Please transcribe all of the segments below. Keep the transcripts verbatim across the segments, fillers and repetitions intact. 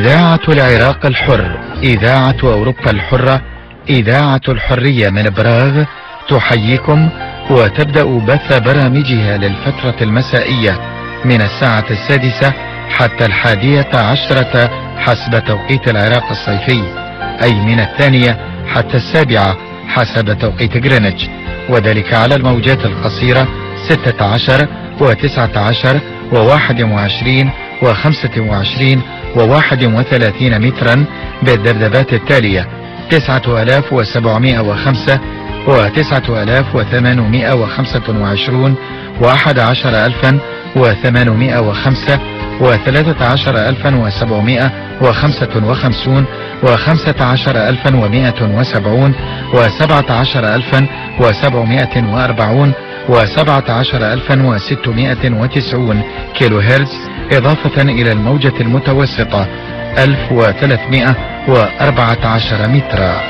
إذاعة العراق الحر، إذاعة أوروبا الحرة، إذاعة الحرية من براغ تحييكم وتبدأ بث برامجها للفترة المسائية من الساعة السادسة حتى الحادية عشرة حسب توقيت العراق الصيفي، أي من الثانية حتى السابعة حسب توقيت غرينتش، وذلك على الموجات القصيرة ستة عشر وتسعة عشر وواحد وعشرين وخمسة وعشرين وواحد وثلاثين مترا بالذبذبات التالية: تسعة آلاف وسبعمائة وخمسة وتسعة آلاف وثمانمائة وخمسة وعشرين وأحد عشر ألفا وثمانمائة وخمسة وثلاثة عشر ألفا وسبعمائة وخمسة وخمسين وخمسة عشر ألفا ومائة وسبعين وسبعة عشر ألفا وسبعمائة وأربعين وسبعة عشر ألفا وستمائة وتسعين كيلو هرتز، إضافة إلى الموجة المتوسطة ألف وثلاثمائة وأربعة عشر مترا.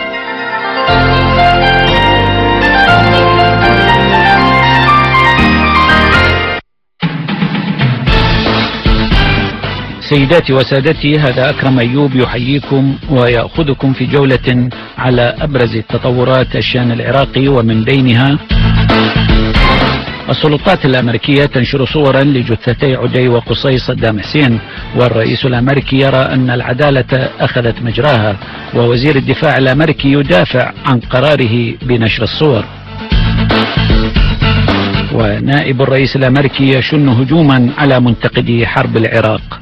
سيداتي وسادتي، هذا أكرم أيوب يحييكم ويأخذكم في جولة على أبرز التطورات الشأن العراقي، ومن بينها السلطات الأمريكية تنشر صورا لجثتي عدي وقصي صدام حسين، والرئيس الأمريكي يرى أن العدالة أخذت مجراها، ووزير الدفاع الأمريكي يدافع عن قراره بنشر الصور، ونائب الرئيس الأمريكي يشن هجوما على منتقدي حرب العراق.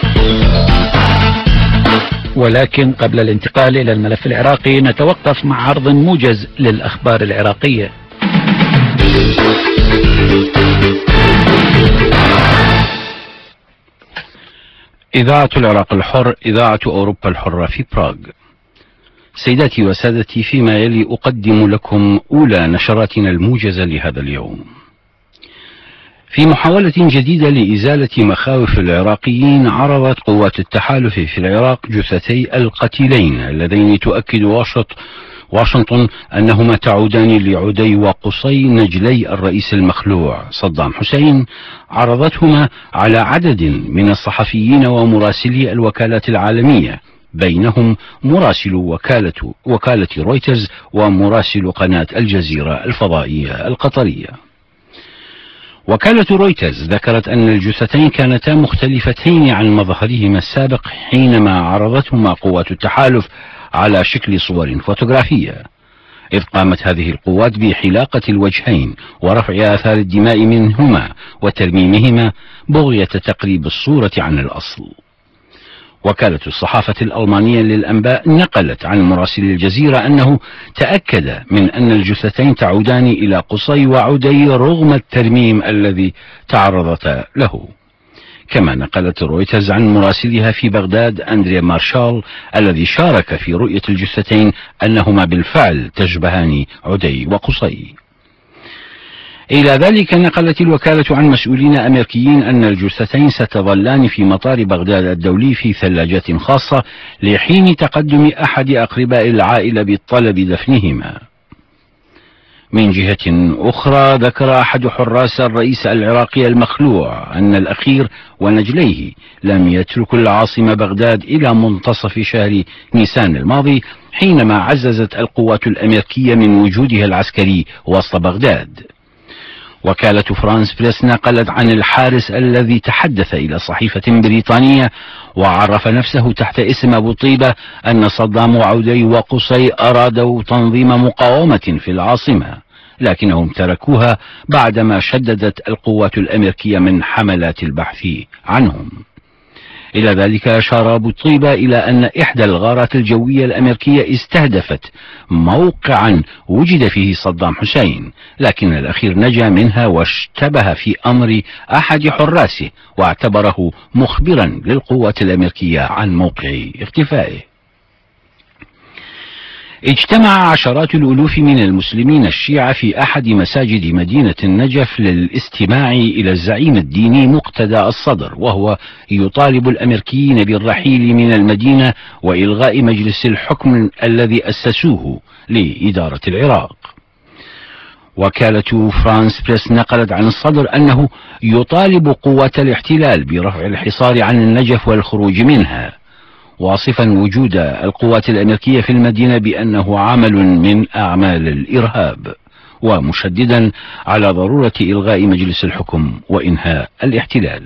ولكن قبل الانتقال إلى الملف العراقي نتوقف مع عرض موجز للأخبار العراقية. إذاعة العراق الحر، إذاعة أوروبا الحرة في براغ. سيداتي وسادتي، فيما يلي أقدم لكم أولى نشراتنا الموجزة لهذا اليوم. في محاولة جديدة لإزالة مخاوف العراقيين، عرضت قوات التحالف في العراق جثتي القتيلين اللذين تؤكد واشنطن أنهما تعودان لعدي وقصي نجلي الرئيس المخلوع صدام حسين. عرضتهما على عدد من الصحفيين ومراسلي الوكالات العالمية، بينهم مراسل وكالة, وكالة رويترز ومراسل قناة الجزيرة الفضائية القطرية. وكالة رويترز ذكرت أن الجثتين كانتا مختلفتين عن مظهرهما السابق حينما عرضتهما قوات التحالف على شكل صور فوتوغرافية، إذ قامت هذه القوات بحلاقة الوجهين ورفع آثار الدماء منهما وترميمهما بغية تقريب الصورة عن الأصل. وكالة الصحافة الألمانية للأنباء نقلت عن مراسل الجزيرة أنه تأكد من أن الجثتين تعودان إلى قصي وعدي رغم الترميم الذي تعرضتا له. كما نقلت رويترز عن مراسلها في بغداد أندريا مارشال الذي شارك في رؤية الجثتين أنهما بالفعل تشبهان عدي وقصي. إلى ذلك نقلت الوكالة عن مسؤولين أمريكيين أن الجثتين ستظلان في مطار بغداد الدولي في ثلاجات خاصة لحين تقدم أحد أقرباء العائلة بالطلب دفنهما. من جهة أخرى، ذكر أحد حراس الرئيس العراقي المخلوع أن الأخير ونجليه لم يتركوا العاصمة بغداد إلى منتصف شهر نيسان الماضي، حينما عززت القوات الأمريكية من وجودها العسكري وسط بغداد. وكالة فرانس بريس نقلت عن الحارس الذي تحدث إلى صحيفة بريطانية وعرف نفسه تحت اسم أبو طيبة أن صدام وعدي وقصي أرادوا تنظيم مقاومة في العاصمة، لكنهم تركوها بعدما شددت القوات الأمريكية من حملات البحث عنهم. إلى ذلك أشار أبو طيبة إلى أن إحدى الغارات الجوية الأمريكية استهدفت موقعا وجد فيه صدام حسين، لكن الأخير نجا منها واشتبه في أمر أحد حراسه واعتبره مخبرا للقوات الأمريكية عن موقع اختفائه. اجتمع عشرات الألوف من المسلمين الشيعة في أحد مساجد مدينة النجف للاستماع إلى الزعيم الديني مقتدى الصدر، وهو يطالب الأمريكيين بالرحيل من المدينة وإلغاء مجلس الحكم الذي أسسوه لإدارة العراق. وكالة فرانس بريس نقلت عن الصدر أنه يطالب قوات الاحتلال برفع الحصار عن النجف والخروج منها. واصفا وجود القوات الأمريكية في المدينة بأنه عمل من أعمال الإرهاب، ومشددا على ضرورة إلغاء مجلس الحكم وإنهاء الاحتلال.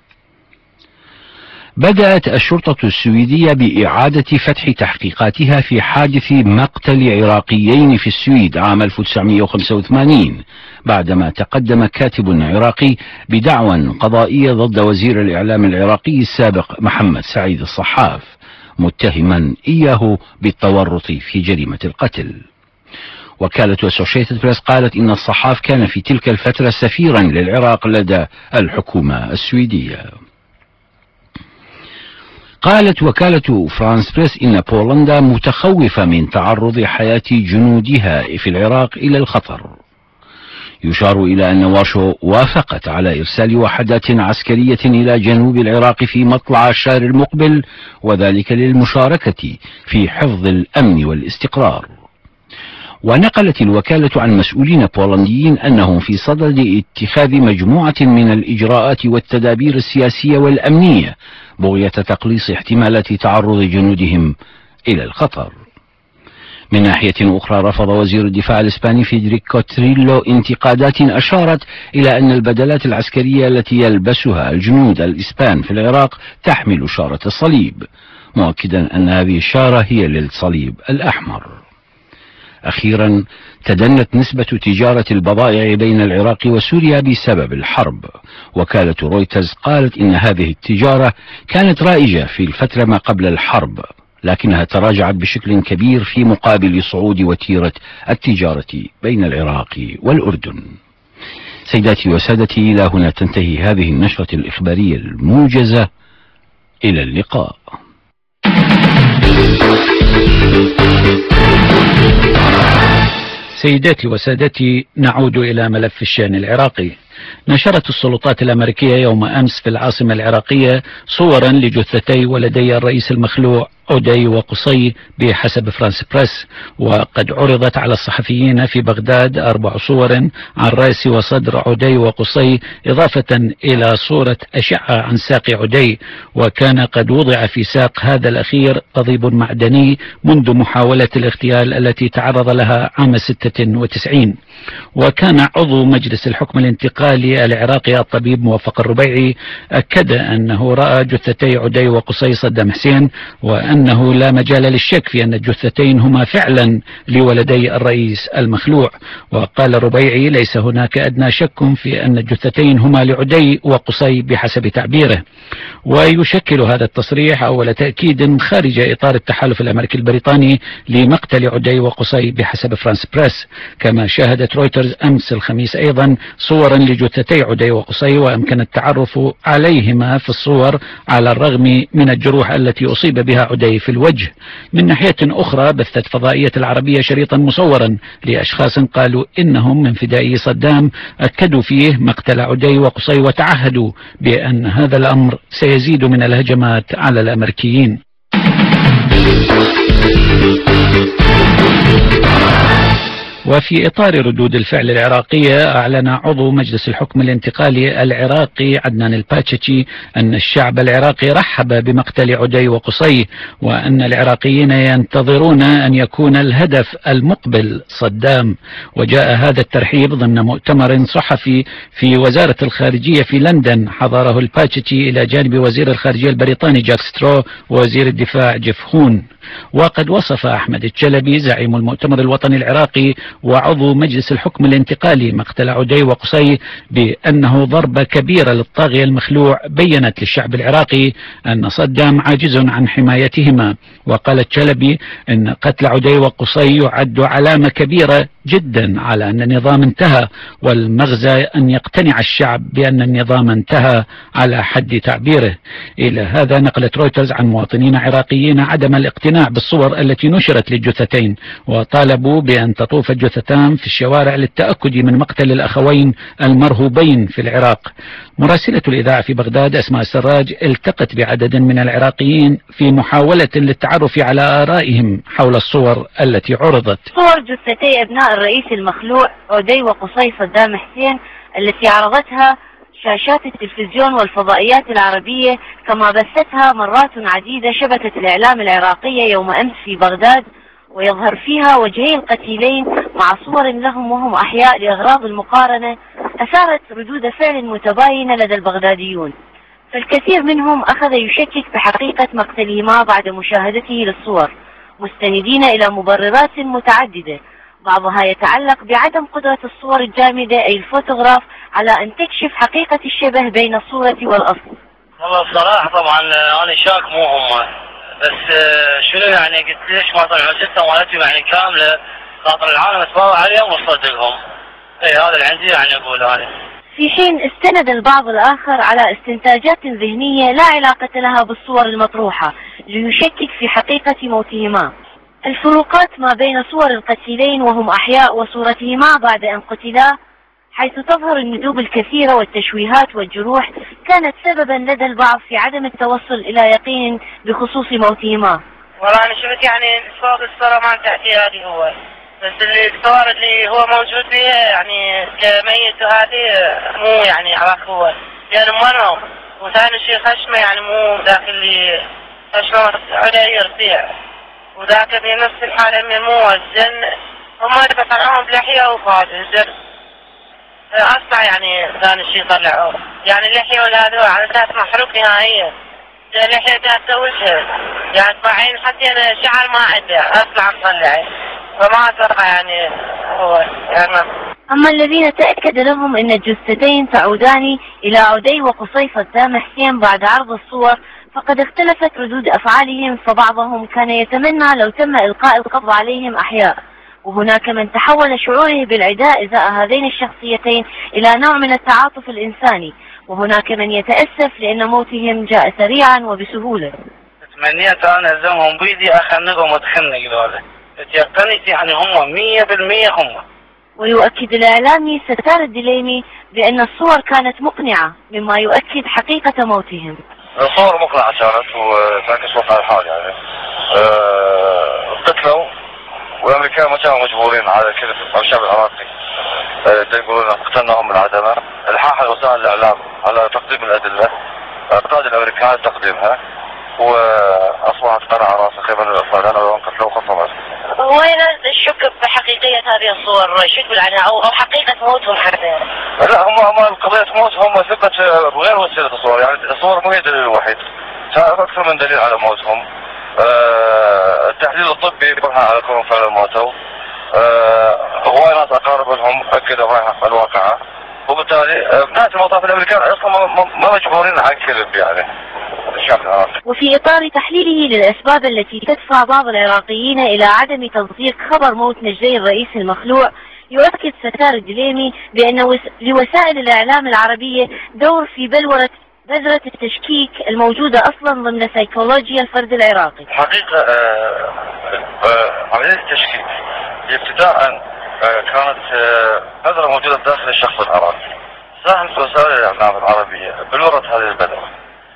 بدأت الشرطة السويدية بإعادة فتح تحقيقاتها في حادث مقتل عراقيين في السويد عام ألف وتسعمئة وخمسة وثمانين، بعدما تقدم كاتب عراقي بدعوى قضائية ضد وزير الإعلام العراقي السابق محمد سعيد الصحاف، متهما إياه بالتورط في جريمة القتل. وكالة أسوشيتد بريس قالت إن الصحاف كان في تلك الفترة سفيرا للعراق لدى الحكومة السويدية. قالت وكالة فرانس بريس إن بولندا متخوفة من تعرض حياة جنودها في العراق إلى الخطر. يشار إلى أن وارشو وافقت على إرسال وحدات عسكرية إلى جنوب العراق في مطلع الشهر المقبل، وذلك للمشاركة في حفظ الأمن والاستقرار. ونقلت الوكالة عن مسؤولين بولنديين أنهم في صدد اتخاذ مجموعة من الإجراءات والتدابير السياسية والأمنية بغية تقليص احتمالات تعرض جنودهم إلى الخطر. من ناحية أخرى، رفض وزير الدفاع الإسباني فيدريكو تريلو انتقادات أشارت إلى أن البدلات العسكرية التي يلبسها الجنود الإسبان في العراق تحمل شارة الصليب، مؤكدا أن هذه الشارة هي للصليب الأحمر. أخيرا، تدنت نسبة تجارة البضائع بين العراق وسوريا بسبب الحرب. وكالة رويترز قالت إن هذه التجارة كانت رائجة في الفترة ما قبل الحرب، لكنها تراجعت بشكل كبير في مقابل صعود وتيرة التجارة بين العراق والأردن. سيداتي وسادتي، إلى هنا تنتهي هذه النشرة الإخبارية الموجزة. إلى اللقاء. سيداتي وسادتي، نعود إلى ملف الشأن العراقي. نشرت السلطات الأمريكية يوم أمس في العاصمة العراقية صورا لجثتي ولدي الرئيس المخلوع عدي وقصي بحسب فرانس بريس، وقد عرضت على الصحفيين في بغداد أربع صور عن رأس وصدر عدي وقصي، إضافة إلى صورة أشعة عن ساق عدي، وكان قد وضع في ساق هذا الأخير قضيب معدني منذ محاولة الاغتيال التي تعرض لها عام ستة وتسعين. وكان عضو مجلس الحكم الانتقالي العراقي الطبيب موفق الربيعي أكد أنه رأى جثتي عدي وقصي صدام حسين، وأنه لا مجال للشك في أن الجثتين هما فعلا لولدي الرئيس المخلوع. وقال الربيعي: ليس هناك أدنى شك في أن الجثتين هما لعدي وقصي بحسب تعبيره. ويشكل هذا التصريح أول تأكيد خارج إطار التحالف الأمريكي البريطاني لمقتل عدي وقصي بحسب فرانس بريس. كما شاهدت رويترز أمس الخميس أيضا صورا لجثتي عدي وقصي، وأمكن التعرف عليهما في الصور على الرغم من الجروح التي أصيب بها عدي في الوجه. من ناحية أخرى، بثت فضائية العربية شريطا مصورا لأشخاص قالوا إنهم من فدائي صدام أكدوا فيه مقتل عدي وقصي، وتعهدوا بأن هذا الأمر سيزيد من الهجمات على الأمريكيين. وفي إطار ردود الفعل العراقية، أعلن عضو مجلس الحكم الانتقالي العراقي عدنان الباتشي أن الشعب العراقي رحب بمقتل عدي وقصي، وأن العراقيين ينتظرون أن يكون الهدف المقبل صدام. وجاء هذا الترحيب ضمن مؤتمر صحفي في وزارة الخارجية في لندن حضره الباتشي إلى جانب وزير الخارجية البريطاني جاك سترو ووزير الدفاع جيف هون. وقد وصف أحمد الجلبي زعيم المؤتمر الوطني العراقي وعضو مجلس الحكم الانتقالي مقتل عدي وقصي بأنه ضربة كبيرة للطاغية المخلوع بيّنت للشعب العراقي أن صدام عاجز عن حمايتهما. وقال الجلبي أن قتل عدي وقصي يعد علامة كبيرة جدا على أن النظام انتهى، والمغزى أن يقتنع الشعب بأن النظام انتهى على حد تعبيره. إلى هذا نقلت رويترز عن مواطنين عراقيين عدم الاقتناع بالصور التي نشرت للجثتين، وطالبوا بأن تطوف الجثتان في الشوارع للتأكد من مقتل الأخوين المرهوبين في العراق. مراسلة الإذاعة في بغداد أسماء السراج التقت بعدد من العراقيين في محاولة للتعرف على آرائهم حول الصور التي عرضت. صور جثتي أبناء الرئيس المخلوع عدي وقصي صدام حسين التي عرضتها شاشات التلفزيون والفضائيات العربية، كما بثتها مرات عديدة شبكة الإعلام العراقية يوم أمس في بغداد، ويظهر فيها وجهي القتيلين مع صور لهم وهم أحياء لأغراض المقارنة، أثارت ردود فعل متباينة لدى البغداديون. فالكثير منهم أخذ يشكك بحقيقة مقتلهما بعد مشاهدته للصور، مستندين إلى مبررات متعددة، بعضها يتعلق بعدم قدرة الصور الجامدة أي الفوتوغراف على أن تكشف حقيقة الشبه بين الصورة والأصل. والله بصراحة طبعا أنا شاك مو هم، بس شنو يعني قلت ليش ما طلعوا جثة مالتهم يعني كاملة، خاطر العالم اتباوع عليهم وصدقهم. اي هذا اللي عندي يعني اقول هذا. في حين استند البعض الآخر على استنتاجات ذهنية لا علاقة لها بالصور المطروحة ليشكك في حقيقة موتهما. الفروقات ما بين صور القتيلين وهم أحياء وصورتهما بعد أن قتلا، حيث تظهر الندوب الكثيرة والتشويهات والجروح، كانت سببا لدى البعض في عدم التوصل إلى يقين بخصوص موتهما. والله أنا شفت يعني فوق الصورة ما تحكي هذه هو، بس اللي الصور اللي هو موجود فيها يعني كميت وهذه مو يعني على قوة، يعني منهم. وثاني شيء خشمه يعني مو ذاك اللي خشمه عليه يرفيع، وذاك في نفس الحالة من مو الزن، هم بطلعهم بلحية وفاضي أصلا يعني ثاني شيء طلعوا يعني اللحية والهذول على أساس محروق نهائيا، اللحية ذات وجهه يعني طبعين حتى أنا شعر ما عنده أصلا مطلعي، فما أتوقع يعني هو يعني. أما الذين تأكد لهم أن الجثتين تعودان إلى عدي وقصي صدام حسين بعد عرض الصور، فقد اختلفت ردود أفعالهم، فبعضهم كان يتمنى لو تم إلقاء القبض عليهم أحياء، وهناك من تحول شعوره بالعداء إزاء هذين الشخصيتين إلى نوع من التعاطف الإنساني، وهناك من يتأسف لأن موتهم جاء سريعا وبسهولة. تمنيت أنا ألزمهم بيدي أخنقهم وأتخنق دولة، تيقنت يعني هم مية بالمية هم. ويؤكد الإعلامي ستار الدليمي بأن الصور كانت مقنعة، مما يؤكد حقيقة موتهم. الصور مقنعة كانت وتعكس واقع الحال يعني. أه قتلوا والامريكان ما كانوا مجبورين على كذب على الشعب العراقي. أه يقولون قتلناهم بالعدمه، الحاح وسائل الاعلام على تقديم الادله، اعتقاد الامريكان تقديمها، واصبحت قناعه راسخه من الافراد انهم قتلوا خصمت. وين الشك بحقيقيه هذه الصور؟ شك بالعناء او حقيقه موتهم حتى؟ لا هم هم قضيه موتهم ثبت غير وسيله الصور، يعني الصور مو هي الدليل الوحيد، اكثر من دليل على موتهم. أه التحليل الطبي برهن على كون فعلا موتوا. أه هواي ناس اقارب لهم اكدوا هاي الواقعه، وبالتالي بنهايه المطاف الامريكان اصلا ما مجبورين على الكذب يعني الشعب العراقي. وفي اطار تحليله للاسباب التي تدفع بعض العراقيين الى عدم تصديق خبر موت نجدي الرئيس المخلوع، يؤكد ستار الدليمي بان لوسائل الاعلام العربيه دور في بلوره بذرة التشكيك الموجودة أصلا ضمن سيكولوجيا الفرد العراقي. حقيقة آه آه عملية التشكيك ابتداء آه كانت بذرة آه موجودة داخل الشخص العراقي. ساهمت وسائل الإعلام العربية بلورة هذه البذرة.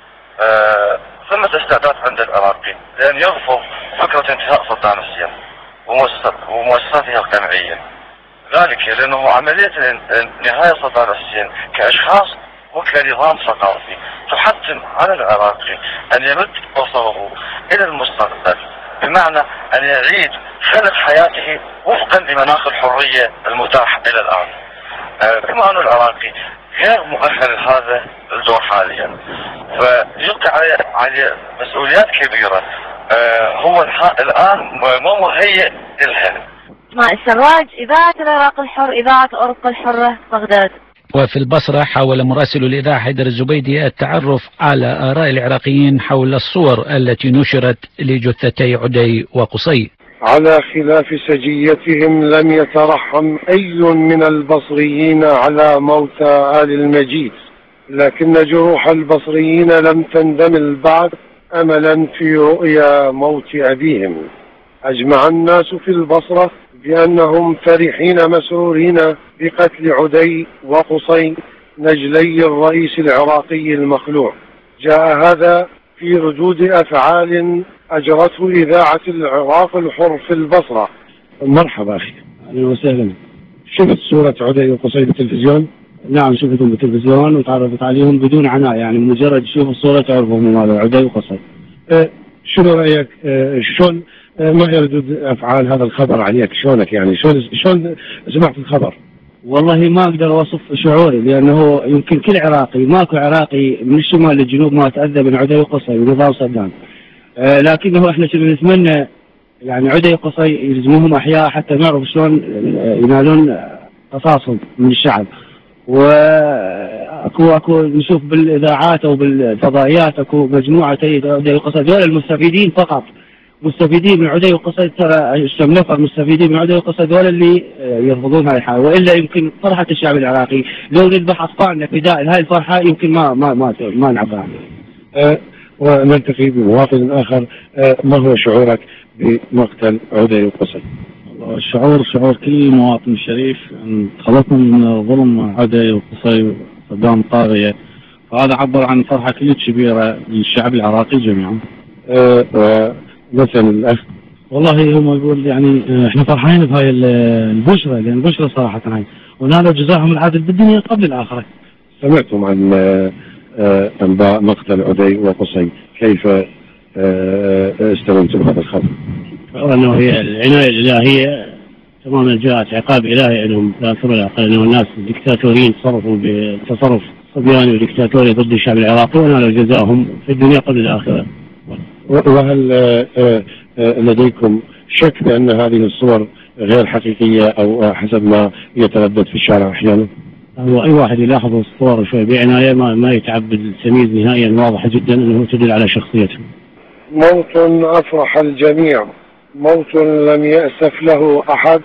آه ثمة استعداد عند العراقي لأن يرفض فكرة انتهاء صدام حسين ومؤسساته القمعية. ذلك لأنه عملية نهاية صدام حسين كأشخاص وكنظام ثقافي تحتم على العراقي أن يمد بصره إلى المستقبل، بمعنى أن يعيد خلق حياته وفقا لمناخ الحرية المتاح إلى الآن. آه بما أن العراقي غير مؤهل لهذا الدور حاليا، فيلقى عليه عليه مسؤوليات كبيرة. آه هو الآن مو مهيئ للحلم. اسماء السراج، إذاعة العراق الحر، إذاعة أوروبا الحرة، بغداد. وفي البصرة حاول مراسل الإذاعة حيدر الزبيدي التعرف على آراء العراقيين حول الصور التي نشرت لجثتي عدي وقصي. على خلاف سجيتهم لم يترحم أي من البصريين على موتى آل المجيد، لكن جروح البصريين لم تندمل بعد أملا في رؤيا موت أبيهم. أجمع الناس في البصرة بأنهم فرحين مسرورين بقتل عدي وقصي نجلي الرئيس العراقي المخلوع. جاء هذا في ردود أفعال أجرته إذاعة العراق الحر في البصرة. مرحبا أخي، أهلا وسهلا. شفت صورة عدي وقصي بالتلفزيون؟ نعم شفتهم بالتلفزيون وتعرفت عليهم بدون عناء، يعني مجرد تشوف الصورة تعرفهم هذا عدي وقصي. أه شنو رأيك أه شلون أه ما يردد أفعال هذا الخبر عليك؟ شلونك يعني شلون شلون سمعت الخبر؟ والله ما أقدر أوصف شعوري، لأنه يمكن كل عراقي ماكو عراقي من الشمال للجنوب ما تأذى من عدي وقصي ونظام صدام. أه لكنه احنا كنا نتمنى يعني عدي وقصي يلزموهم أحياء حتى نعرف شلون ينالون قصاصهم من الشعب. واكو اكو نشوف بالاذاعات او بالفضائيات اكو مجموعه عدي وقصي، دول المستفيدين فقط، مستفيدين من عدي وقصي، ترى كم نفر مستفيدين من عدي وقصي دول اللي يرفضون هاي الحاله، والا يمكن فرحه الشعب العراقي لو نذبح اطفالنا فداء هاي الفرحه يمكن ما ما ما ما نعبرها. أه ونلتقي بمواطن اخر. أه ما هو شعورك بمقتل عدي وقصي؟ الشعور شعور كل مواطن شريف، تخلصنا من ظلم عدي وقصي وصدام طاغية، فهذا عبر عن فرحة كلش كبيرة للشعب العراقي جميعا. أه مثلا الأخ والله هم يقول يعني احنا فرحانين بهاي البشرة، لأن البشرة صراحة هاي ونالوا جزاهم العادل بالدنيا قبل الآخرة. سمعتم عن أنباء مقتل عدي وقصي، كيف استلمتم هذا الخبر؟ أنه هي العناية الإلهية تماما، جاءت عقاب إلهي لهم لا ثم لا أقل، أنه الناس الدكتاتوريين تصرفوا بتصرف صبياني ودكتاتوري ضد الشعب العراقي ونالوا جزاهم في الدنيا قبل الآخرة. وهل لديكم شك بأن هذه الصور غير حقيقية أو حسب ما يتردد في الشارع أحيانا؟ هو أي واحد يلاحظ الصور شوي بعناية ما, ما يتعب بالتمييز نهائيا، واضحة جدا أنه تدل على شخصيته. موت أفرح الجميع، موت لم يأسف له أحد،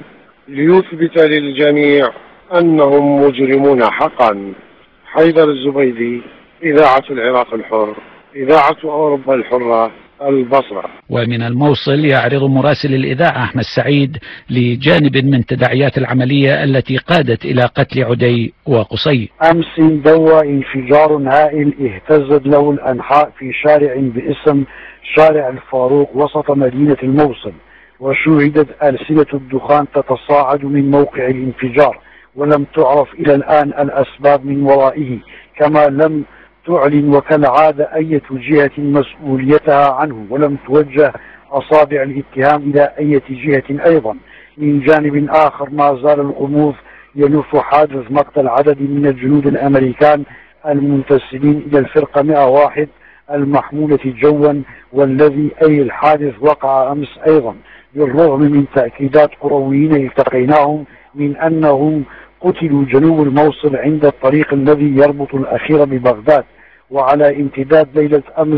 ليثبت للجميع أنهم مجرمون حقا. حيدر الزبيدي، إذاعة العراق الحر، إذاعة أوروبا الحرة، البصرة. ومن الموصل يعرض مراسل الإذاعة أحمد سعيد لجانب من تداعيات العملية التي قادت إلى قتل عدي وقصي. أمس انضوى انفجار هائل اهتزت له الأنحاء في شارع باسم شارع الفاروق وسط مدينة الموصل، وشوهدت ألسنة الدخان تتصاعد من موقع الانفجار، ولم تعرف إلى الآن الأسباب من ورائه، كما لم تعلن وكالعادة أي جهة مسؤوليتها عنه، ولم توجه أصابع الاتهام إلى أي جهة أيضا. من جانب آخر ما زال الغموض يلف حادث مقتل عدد من الجنود الأمريكان المنتسبين إلى الفرقة مئة وواحد المحمولة جوا، والذي أي الحادث وقع أمس أيضا، بالرغم من تأكيدات قرويين التقيناهم من أنهم قتلوا جنوب الموصل عند الطريق الذي يربط الأخير ببغداد. وعلى امتداد ليلة أمس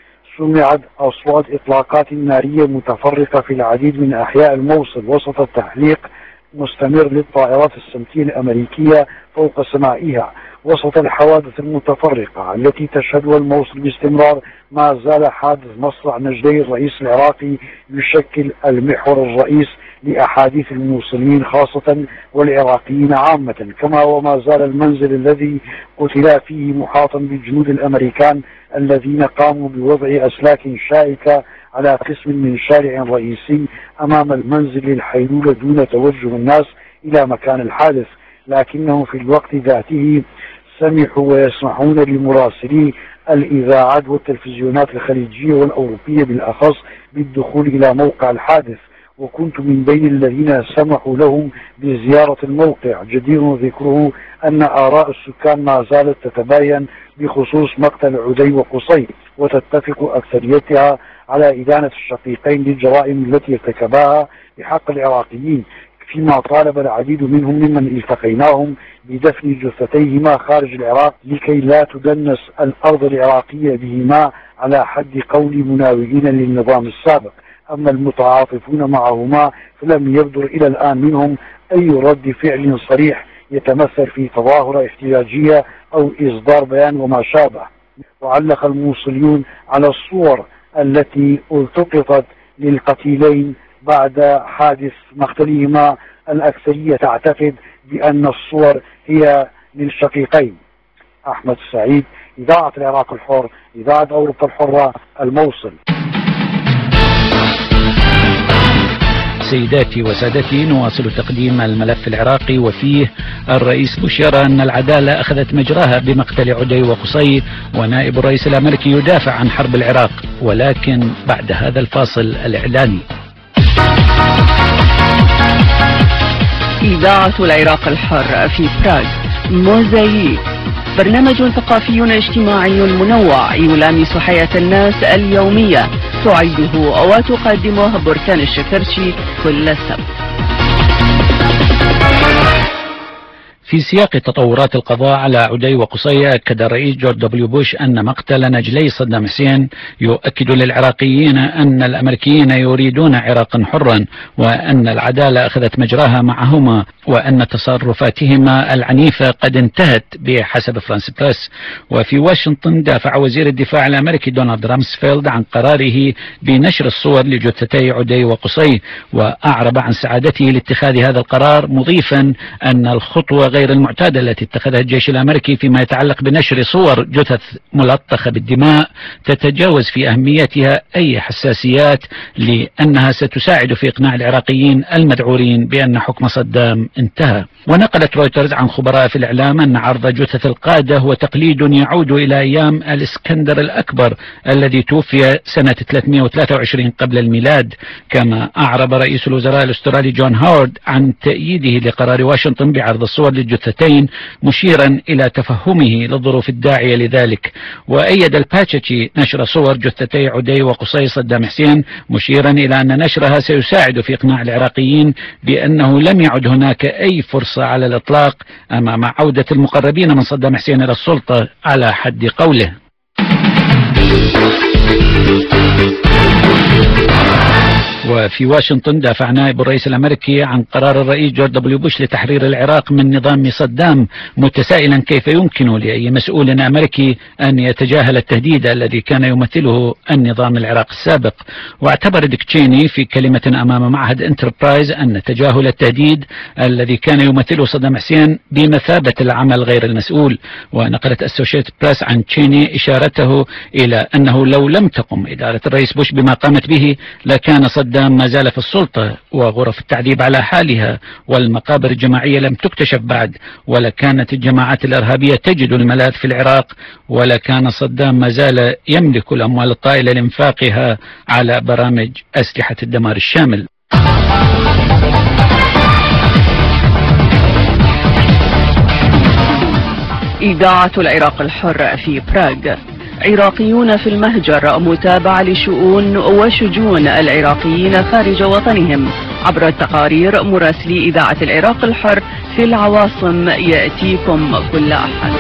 سمعت أصوات إطلاقات نارية متفرقة في العديد من أحياء الموصل وسط التحليق مستمر للطائرات السمكية الأمريكية فوق سمائها. وسط الحوادث المتفرقة التي تشهدها الموصل باستمرار، ما زال حادث مصرع نجدي الرئيس العراقي يشكل المحور الرئيس لأحاديث الموصليين خاصة والعراقيين عامة، كما وما زال المنزل الذي قتلا فيه محاطا بالجنود الأمريكان الذين قاموا بوضع أسلاك شائكة على قسم من شارع رئيسي أمام المنزل للحيلولة دون توجه الناس إلى مكان الحادث. لكنهم في الوقت ذاته سمحوا ويسمحون لمراسلي الإذاعات والتلفزيونات الخليجية والأوروبية بالأخص بالدخول إلى موقع الحادث، وكنت من بين الذين سمحوا لهم بزيارة الموقع. جدير ذكره أن آراء السكان ما زالت تتباين بخصوص مقتل عدي وقصي، وتتفق أكثريتها على إدانة الشقيقين للجرائم التي ارتكباها بحق العراقيين، فيما طالب العديد منهم ممن التقيناهم بدفن جثتيهما خارج العراق لكي لا تدنس الأرض العراقية بهما على حد قول مناوئين للنظام السابق. أما المتعاطفون معهما فلم يبدر إلى الآن منهم أي رد فعل صريح يتمثل في تظاهرة احتجاجية أو إصدار بيان وما شابه. وعلق الموصليون على الصور التي التقطت للقتيلين بعد حادث مقتلهما. الأكثرية تعتقد بأن الصور هي للشقيقين. أحمد سعيد، إذاعة العراق الحر، إذاعة أوروبا الحرة، الموصل. سيداتي وسادتي، نواصل تقديم الملف العراقي، وفيه الرئيس بوش يرى أن العدالة أخذت مجراها بمقتل عدي وقصي، ونائب الرئيس الأمريكي يدافع عن حرب العراق، ولكن بعد هذا الفاصل الإعلاني. إذاعة العراق الحر في براغ. موزاييك، برنامج ثقافي اجتماعي منوع يلامس حياة الناس اليومية، تعده وتقدمه بركان الشكرشي كل سبت. في سياق تطورات القضاء على عدي وقصي، أكد الرئيس جورج دبليو بوش أن مقتل نجلي صدام حسين يؤكد للعراقيين أن الأمريكيين يريدون عراقا حرا، وأن العدالة أخذت مجراها معهما، وأن تصرفاتهما العنيفة قد انتهت بحسب فرانس بريس. وفي واشنطن دافع وزير الدفاع الأمريكي دونالد رامسفيلد عن قراره بنشر الصور لجثتي عدي وقصي، وأعرب عن سعادته لاتخاذ هذا القرار، مضيفا أن الخطوة غير المعتادة التي اتخذها الجيش الأمريكي فيما يتعلق بنشر صور جثث ملطخة بالدماء تتجاوز في أهميتها أي حساسيات، لأنها ستساعد في إقناع العراقيين المذعورين بأن حكم صدام انتهى. ونقلت رويترز عن خبراء في الإعلام أن عرض جثث القادة هو تقليد يعود إلى أيام الإسكندر الأكبر الذي توفي سنة ثلاثمئة وثلاثة وعشرين قبل الميلاد. كما أعرب رئيس الوزراء الأسترالي جون هاورد عن تأييده لقرار واشنطن بعرض الصور للجثتين، مشيرا إلى تفهمه للظروف الداعية لذلك. وأيد الباتشيتشي نشر صور جثتي عدي وقصي صدام حسين، مشيرا إلى أن نشرها سيساعد في إقناع العراقيين بأنه لم يعد هناك أي فرصة على الإطلاق أمام عودة المقربين من صدام حسين إلى السلطة على حد قوله. وفي واشنطن دافع نائب الرئيس الأمريكي عن قرار الرئيس جورج دبليو بوش لتحرير العراق من نظام صدام، متسائلا كيف يمكن لأي مسؤول أمريكي أن يتجاهل التهديد الذي كان يمثله النظام العراقي السابق. واعتبر ديك تشيني في كلمة أمام معهد انتربرايز أن تجاهل التهديد الذي كان يمثله صدام حسين بمثابة العمل غير المسؤول. ونقلت أسوشيتد بريس عن تشيني إشارته إلى أنه لو لم تقم إدارة الرئيس بوش بما قامت به لكان صدام ما زال في السلطة، وغرف التعذيب على حالها، والمقابر الجماعية لم تكتشف بعد، ولا كانت الجماعات الإرهابية تجد الملاذ في العراق، ولا كان صدام ما زال يملك الأموال الطائلة لإنفاقها على برامج أسلحة الدمار الشامل. إذاعة العراق الحر في براغ. عراقيون في المهجر، متابعة لشؤون وشجون العراقيين خارج وطنهم عبر تقارير مراسلي إذاعة العراق الحر في العواصم، يأتيكم كل أحد.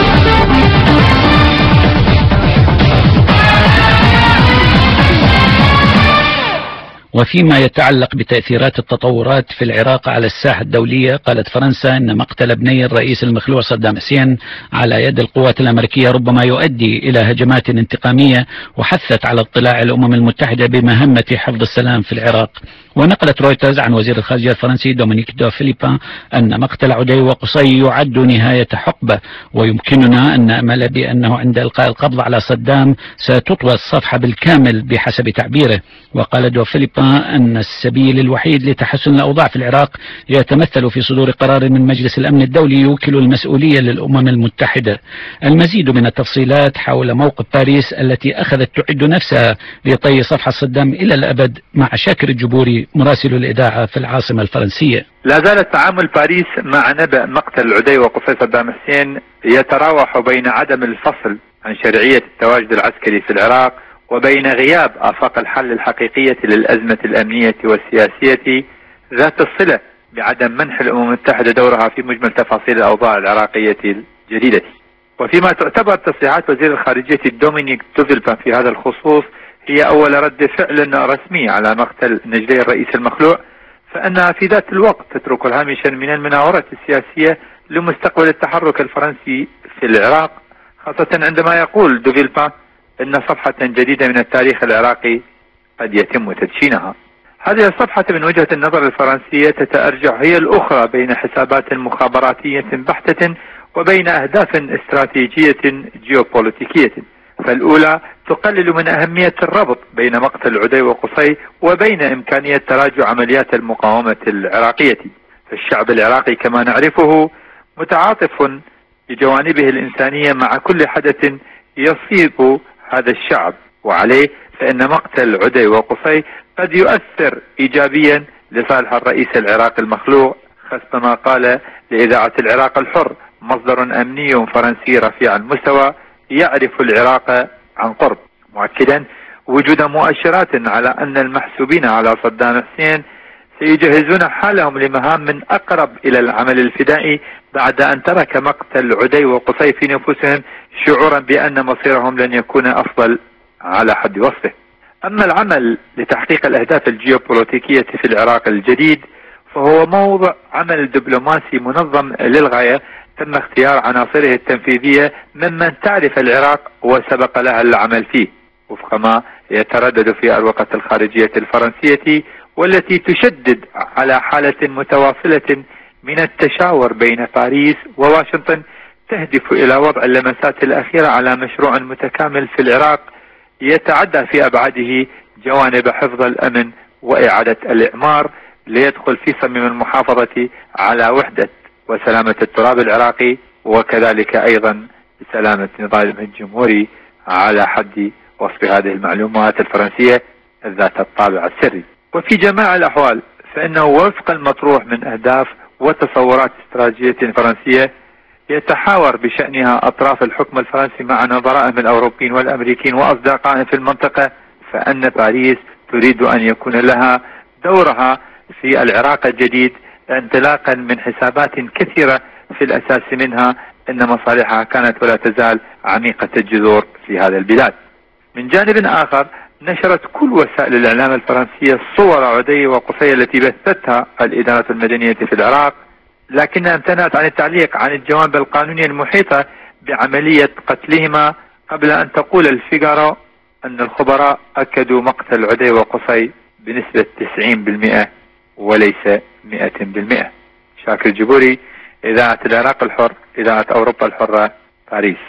وفيما يتعلق بتأثيرات التطورات في العراق على الساحة الدولية، قالت فرنسا أن مقتل ابني الرئيس المخلوع صدام حسين على يد القوات الأمريكية ربما يؤدي إلى هجمات انتقامية، وحثت على اطلاع الأمم المتحدة بمهمة حفظ السلام في العراق. ونقلت رويترز عن وزير الخارجية الفرنسي دومينيك دو فيليبان أن مقتل عدي وقصي يعد نهاية حقبة، ويمكننا أن نأمل بأنه عند إلقاء القبض على صدام ستطوى الصفحة بالكامل بحسب تعبيره. وقال دو فيليبان أن السبيل الوحيد لتحسن الأوضاع في العراق يتمثل في صدور قرار من مجلس الأمن الدولي يوكل المسؤولية للأمم المتحدة. المزيد من التفصيلات حول موقف باريس التي أخذت تعد نفسها لطي صفحة صدام إلى الأبد مع شاكر الجبوري مراسل الإذاعة في العاصمة الفرنسية. لا زال تعامل باريس مع نبأ مقتل عدي وقصي صدام حسين يتراوح بين عدم الفصل عن شرعية التواجد العسكري في العراق وبين غياب آفاق الحل الحقيقية للأزمة الأمنية والسياسية ذات الصلة بعدم منح الأمم المتحدة دورها في مجمل تفاصيل الأوضاع العراقية الجديدة. وفيما تعتبر تصريحات وزير الخارجية دومينيك دوفيلبان في هذا الخصوص هي أول رد فعل رسمي على مقتل نجلي الرئيس المخلوع، فإنها في ذات الوقت تترك هامشا من المناورة السياسية لمستقبل التحرك الفرنسي في العراق، خاصة عندما يقول دوفيلبان إن صفحة جديدة من التاريخ العراقي قد يتم تدشينها. هذه الصفحة من وجهة النظر الفرنسية تتأرجح هي الأخرى بين حسابات مخابراتية بحتة وبين أهداف استراتيجية جيوبوليتيكية. فالأولى تقلل من أهمية الربط بين مقتل عدي وقصي وبين إمكانية تراجع عمليات المقاومة العراقية. فالشعب العراقي كما نعرفه متعاطف بجوانبه الإنسانية مع كل حدث يصيب هذا الشعب، وعليه فإن مقتل عدي وقصي قد يؤثر إيجابيا لصالح الرئيس العراقي المخلوع، حسب ما قال لإذاعة العراق الحر مصدر أمني فرنسي رفيع المستوى يعرف العراق عن قرب، مؤكدا وجود مؤشرات على أن المحسوبين على صدام حسين سيجهزون حالهم لمهام أقرب إلى العمل الفدائي بعد أن ترك مقتل عدي وقصي في نفوسهم شعورا بأن مصيرهم لن يكون أفضل على حد وصفه. أما العمل لتحقيق الأهداف الجيوبوليتيكية في العراق الجديد فهو موضع عمل دبلوماسي منظم للغاية، تم اختيار عناصره التنفيذية ممن تعرف العراق وسبق لها العمل فيه، وفق ما يتردد في أروقة الخارجية الفرنسية، والتي تشدد على حالة متواصلة من التشاور بين باريس وواشنطن تهدف إلى وضع اللمسات الأخيرة على مشروع متكامل في العراق يتعدى في أبعاده جوانب حفظ الأمن وإعادة الإعمار، ليدخل في صميم المحافظة على وحدة وسلامة التراب العراقي، وكذلك أيضا سلامة نظام الجمهوري على حد وصف هذه المعلومات الفرنسية ذات الطابع السري. وفي جميع الأحوال فإنه وفق المطروح من أهداف وتصورات استراتيجية فرنسية يتحاور بشأنها أطراف الحكم الفرنسي مع نظرائهم الأوروبيين والأمريكيين وأصدقائهم في المنطقة، فأن باريس تريد أن يكون لها دورها في العراق الجديد انطلاقا من حسابات كثيرة، في الأساس منها أن مصالحها كانت ولا تزال عميقة الجذور في هذا البلاد. من جانب آخر نشرت كل وسائل الإعلام الفرنسية صور عدي وقصي التي بثتها الإدارة المدنية في العراق، لكنها امتنعت عن التعليق عن الجوانب القانونية المحيطة بعملية قتلهما، قبل أن تقول الفيغارو أن الخبراء أكدوا مقتل عدي وقصي بنسبة تسعين بالمئة وليس مئة بالمئة. شاكر جبوري، إذاعة العراق الحر، إذاعة أوروبا الحرة، باريس.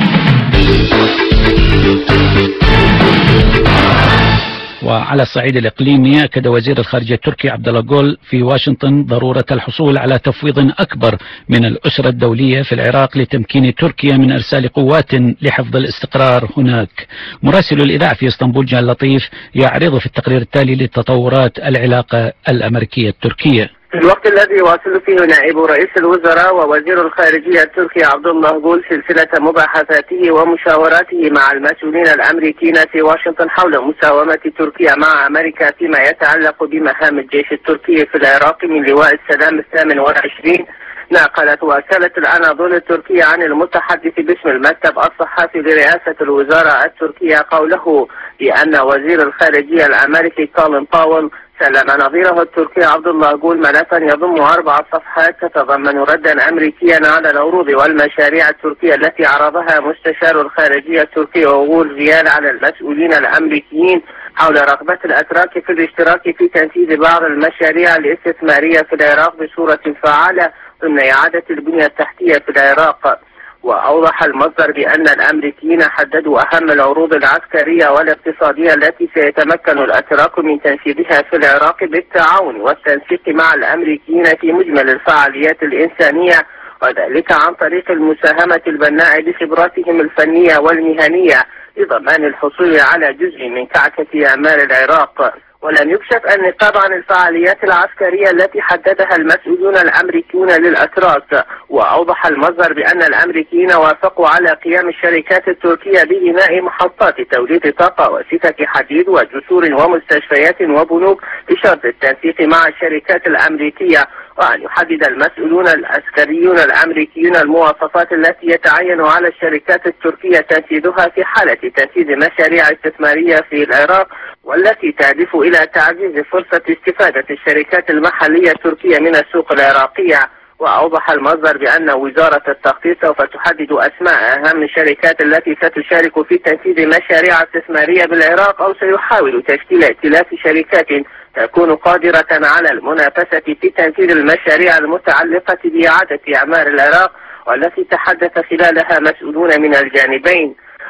وعلى الصعيد الإقليمي أكد وزير الخارجية التركي عبد الله جول في واشنطن ضرورة الحصول على تفويض أكبر من الأسرة الدولية في العراق لتمكين تركيا من إرسال قوات لحفظ الاستقرار هناك. مراسل الإذاعة في اسطنبول جان لطيف يعرض في التقرير التالي لتطورات العلاقة الأمريكية التركية. في الوقت الذي يواصل فيه نائب رئيس الوزراء ووزير الخارجية التركي عبد الله جول سلسلة مباحثاته ومشاوراته مع المسؤولين الأمريكيين في واشنطن حول مساومة تركيا مع أمريكا فيما يتعلق بمهام الجيش التركي في العراق من لواء السلام الثامن والعشرين، نقلت وكالة الأناضول التركية عن المتحدث باسم المكتب الصحفي لرئاسة الوزارة التركية قوله بأن وزير الخارجية الأمريكي كولين باول سلم نظيره التركي عبد الله جول ملفا يضم أربع صفحات تتضمن ردا أمريكيا على العروض والمشاريع التركية التي عرضها مستشار الخارجية التركي أوغول ريال على المسؤولين الأمريكيين حول رغبة الأتراك في الاشتراك في تنفيذ بعض المشاريع الاستثمارية في العراق بصورة فعالة ضمن إعادة البنية التحتية في العراق. وأوضح المصدر بأن الأمريكيين حددوا أهم العروض العسكرية والاقتصادية التي سيتمكن الأتراك من تنفيذها في العراق بالتعاون والتنسيق مع الأمريكيين في مجمل الفعاليات الإنسانية، وذلك عن طريق المساهمة البناء بخبراتهم الفنية والمهنية لضمان الحصول على جزء من كعكة أعمال العراق. ولم يكشف النقاب عن الفعاليات العسكرية التي حددها المسؤولون الأمريكيون للأتراك. وأوضح المصدر بأن الأمريكيين وافقوا على قيام الشركات التركية ببناء محطات توليد طاقة وسكك حديد وجسور ومستشفيات وبنوك بشرط التنسيق مع الشركات الأمريكية، وأن يحدد المسؤولون العسكريون الأمريكيون المواصفات التي يتعين على الشركات التركية تنفيذها في حالة تنفيذ مشاريع استثمارية في العراق، والتي تهدف إلى تعزيز فرصة استفادة الشركات المحلية التركية من السوق العراقية. وأوضح المصدر بأن وزارة التخطيط سوف تحدد أسماء أهم الشركات التي ستشارك في تنفيذ مشاريع استثمارية بالعراق، أو سيحاول تشكيل ائتلاف شركات تكون قادرة على المنافسة في تنفيذ المشاريع المتعلقة بإعادة أعمار العراق، والتي تحدث خلالها مسؤولون من الجانبين.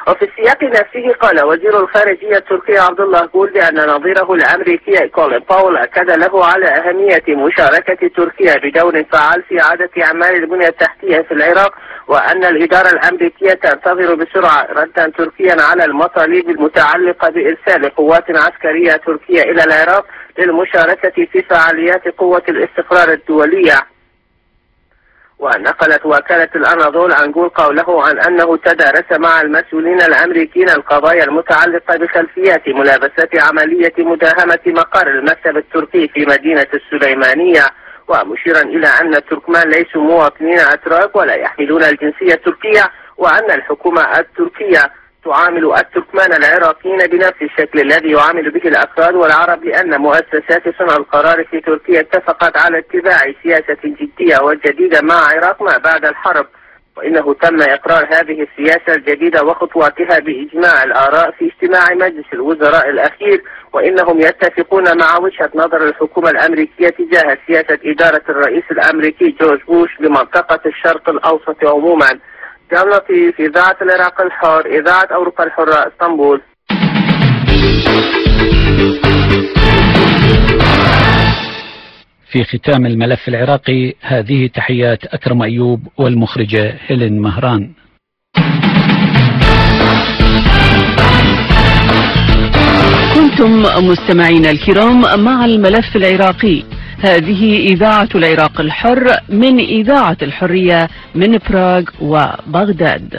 وفي السياق نفسه قال وزير الخارجية التركي عبد الله جول بأن نظيره الأمريكي كولين باول أكد له على أهمية مشاركة تركيا بدور فعال في إعادة أعمال البنية التحتية في العراق، وأن الإدارة الأمريكية تنتظر بسرعة ردا تركيا على المطالب المتعلقة بإرسال قوات عسكرية تركية إلى العراق للمشاركة في فعاليات قوة الاستقرار الدولية. ونقلت وكالة الأناضول عن جول قوله عن أنه تدارس مع المسؤولين الأمريكيين القضايا المتعلقة بخلفيات ملابسة عملية مداهمة مقر المكتب التركي في مدينة السليمانية، ومشيرا إلى أن التركمان ليسوا مواطنين أتراك ولا يحملون الجنسية التركية، وأن الحكومة التركية تعامل التركمان العراقيين بنفس الشكل الذي يعامل به الأكراد والعرب، لأن مؤسسات صنع القرار في تركيا اتفقت على اتباع سياسة جدية وجديدة مع العراق ما بعد الحرب، وإنه تم إقرار هذه السياسة الجديدة وخطواتها بإجماع الآراء في اجتماع مجلس الوزراء الأخير، وإنهم يتفقون مع وجهة نظر الحكومة الأمريكية تجاه سياسة إدارة الرئيس الأمريكي جورج بوش لمنطقة الشرق الأوسط عموما. جان لطيف، إذاعة العراق الحر، إذاعة أوروبا الحرة، اسطنبول. في ختام الملف العراقي هذه تحيات أكرم أيوب والمخرجة هيلين مهران. كنتم مستمعين الكرام مع الملف العراقي. هذه إذاعة العراق الحر من إذاعة الحرية من براغ وبغداد.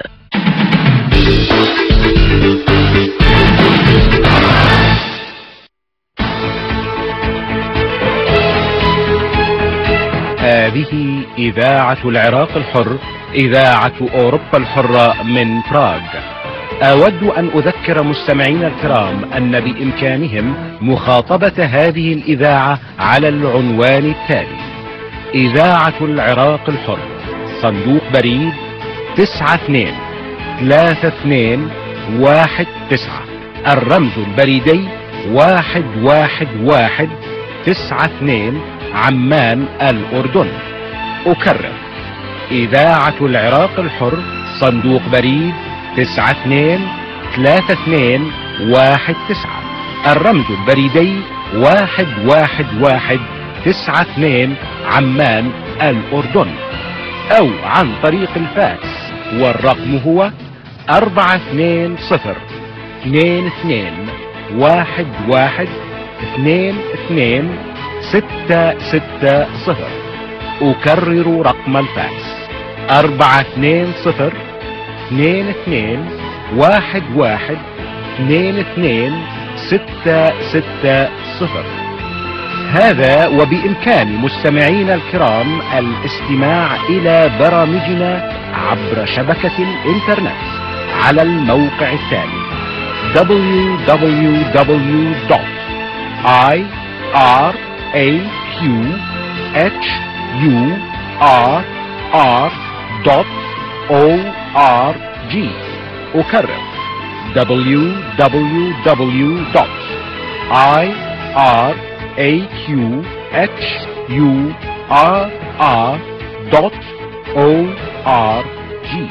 هذه إذاعة العراق الحر، إذاعة أوروبا الحرة من براغ. أود أن أذكر مستمعين الكرام أن بإمكانهم مخاطبة هذه الإذاعة على العنوان التالي: إذاعة العراق الحر، صندوق بريد تسعة اثنين ثلاثة اثنين واحد تسعة، الرمز البريدي واحد واحد واحد تسعة اثنين، عمان الأردن. أكرر: إذاعة العراق الحر، صندوق بريد تسعة اثنين ثلاثة اثنين واحد تسعة، الرمز البريدي واحد واحد واحد تسعة اثنين، عمان الأردن. أو عن طريق الفاكس، والرقم هو أربعة اثنين صفر اثنين اثنين واحد واحد اثنين اثنين ستة ستة صفر. أكرر رقم الفاكس: أربعة اثنين صفر اثنين اثنين واحد واحد اثنين اثنين ستة ستة صفر. هذا وبإمكان مستمعينا الكرام الاستماع إلى برامجنا عبر شبكة الإنترنت على الموقع التالي: دبليو دبليو دبليو دوت آي آر إيه كيو إتش يو آر آر دوت أو آر جي. أكرر: دبليو دبليو دبليو دوت آي آر إيه كيو إتش يو آر آر دوت أو آر جي.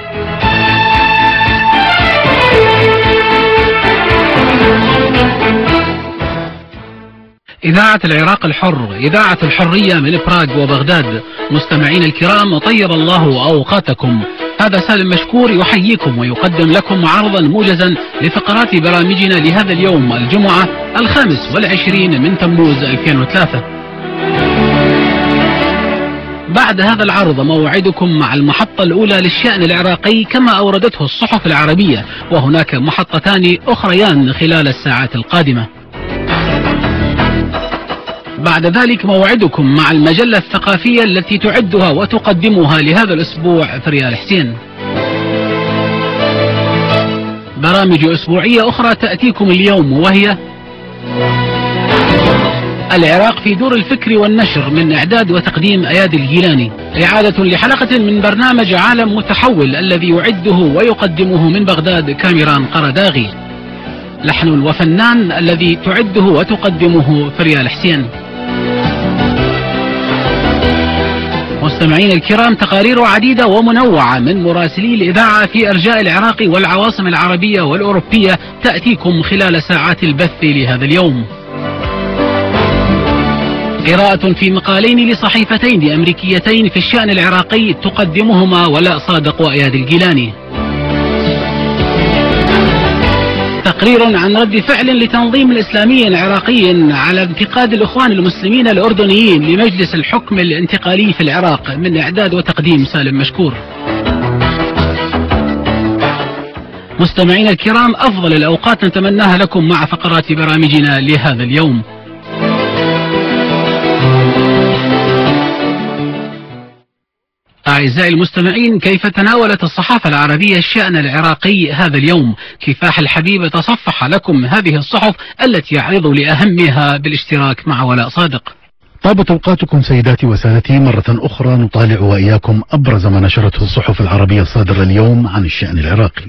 إذاعة العراق الحر، إذاعة الحرية من براغ وبغداد. مستمعين الكرام، طيب الله أوقاتكم. هذا سالم مشكور يحييكم ويقدم لكم عرضا موجزا لفقرات برامجنا لهذا اليوم الجمعة الخامس والعشرين من تموز ألفين وثلاثة. بعد هذا العرض موعدكم مع المحطة الأولى للشأن العراقي كما أوردته الصحف العربية، وهناك محطتان أخريان خلال الساعات القادمة. بعد ذلك موعدكم مع المجلة الثقافية التي تعدها وتقدمها لهذا الأسبوع فريال حسين. برامج أسبوعية أخرى تأتيكم اليوم، وهي العراق في دور الفكر والنشر من إعداد وتقديم أيادي الجيلاني، إعادة لحلقة من برنامج عالم متحول الذي يعده ويقدمه من بغداد كاميران قرداغي، لحن وفنان الذي تعده وتقدمه فريال حسين. مستمعين الكرام تقارير عديدة ومنوعة من مراسلي الإذاعة في أرجاء العراق والعواصم العربية والأوروبية تأتيكم خلال ساعات البث لهذا اليوم. قراءة في مقالين لصحيفتين أمريكيتين في الشأن العراقي تقدمهما ولاء صادق وإياد الجيلاني. تقرير عن رد فعل لتنظيم الإسلامي العراقي على انتقاد الإخوان المسلمين الأردنيين لمجلس الحكم الانتقالي في العراق، من إعداد وتقديم سالم مشكور. مستمعين الكرام، أفضل الأوقات نتمناها لكم مع فقرات برامجنا لهذا اليوم. أعزائي المستمعين، كيف تناولت الصحافة العربية الشأن العراقي هذا اليوم؟ كفاح الحبيب تصفح لكم هذه الصحف التي يعرض لأهمها بالاشتراك مع ولاء صادق. طابت أوقاتكم سيداتي وسادتي، مرة أخرى نطالع وإياكم أبرز ما نشرته الصحف العربية الصادرة اليوم عن الشأن العراقي.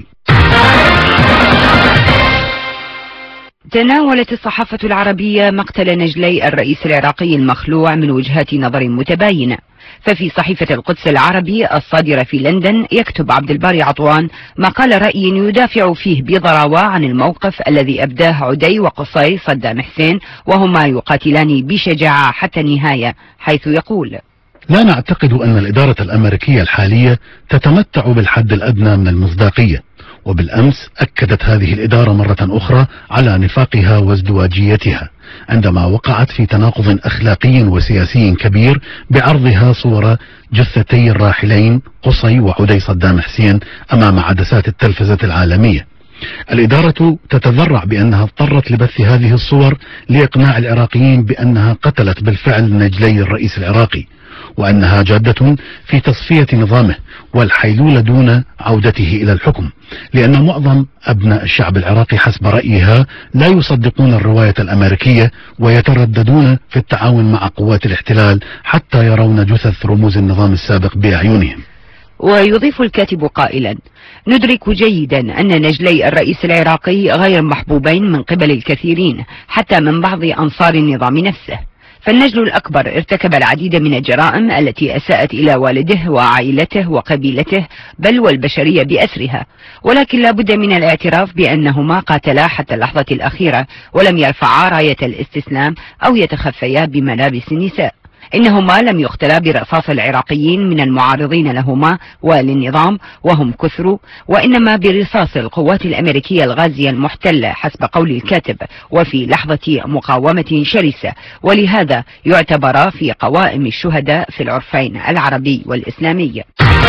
تناولت الصحافة العربية مقتل نجلي الرئيس العراقي المخلوع من وجهات نظر متباينة. ففي صحيفة القدس العربي الصادرة في لندن يكتب عبد الباري عطوان مقال رأي يدافع فيه بضراوة عن الموقف الذي أبداه عدي وقصي صدام حسين وهما يقاتلان بشجاعة حتى النهاية، حيث يقول: لا نعتقد أن الإدارة الأمريكية الحالية تتمتع بالحد الأدنى من المصداقية، وبالأمس أكدت هذه الإدارة مرة أخرى على نفاقها وازدواجيتها عندما وقعت في تناقض أخلاقي وسياسي كبير بعرضها صور جثتي الراحلين قصي وعدي صدام حسين أمام عدسات التلفزة العالمية. الإدارة تتذرع بأنها اضطرت لبث هذه الصور لإقناع العراقيين بأنها قتلت بالفعل نجلي الرئيس العراقي، وأنها جادة في تصفية نظامه والحيلولة دون عودته إلى الحكم، لأن معظم أبناء الشعب العراقي حسب رأيها لا يصدقون الرواية الأمريكية ويترددون في التعاون مع قوات الاحتلال حتى يرون جثث رموز النظام السابق بأعينهم. ويضيف الكاتب قائلا: ندرك جيدا أن نجلي الرئيس العراقي غير محبوبين من قبل الكثيرين حتى من بعض أنصار النظام نفسه، فالنجل الأكبر ارتكب العديد من الجرائم التي أساءت إلى والده وعائلته وقبيلته بل والبشرية بأسرها، ولكن لا بد من الاعتراف بأنهما قاتلا حتى اللحظة الأخيرة ولم يرفعا راية الاستسلام أو يتخفيا بملابس النساء. إنهما لم يختلا برصاص العراقيين من المعارضين لهما وللنظام وهم كثر، وإنما برصاص القوات الأمريكية الغازية المحتلة حسب قول الكاتب، وفي لحظة مقاومة شرسة، ولهذا يعتبر في قوائم الشهداء في العرفين العربي والإسلامي.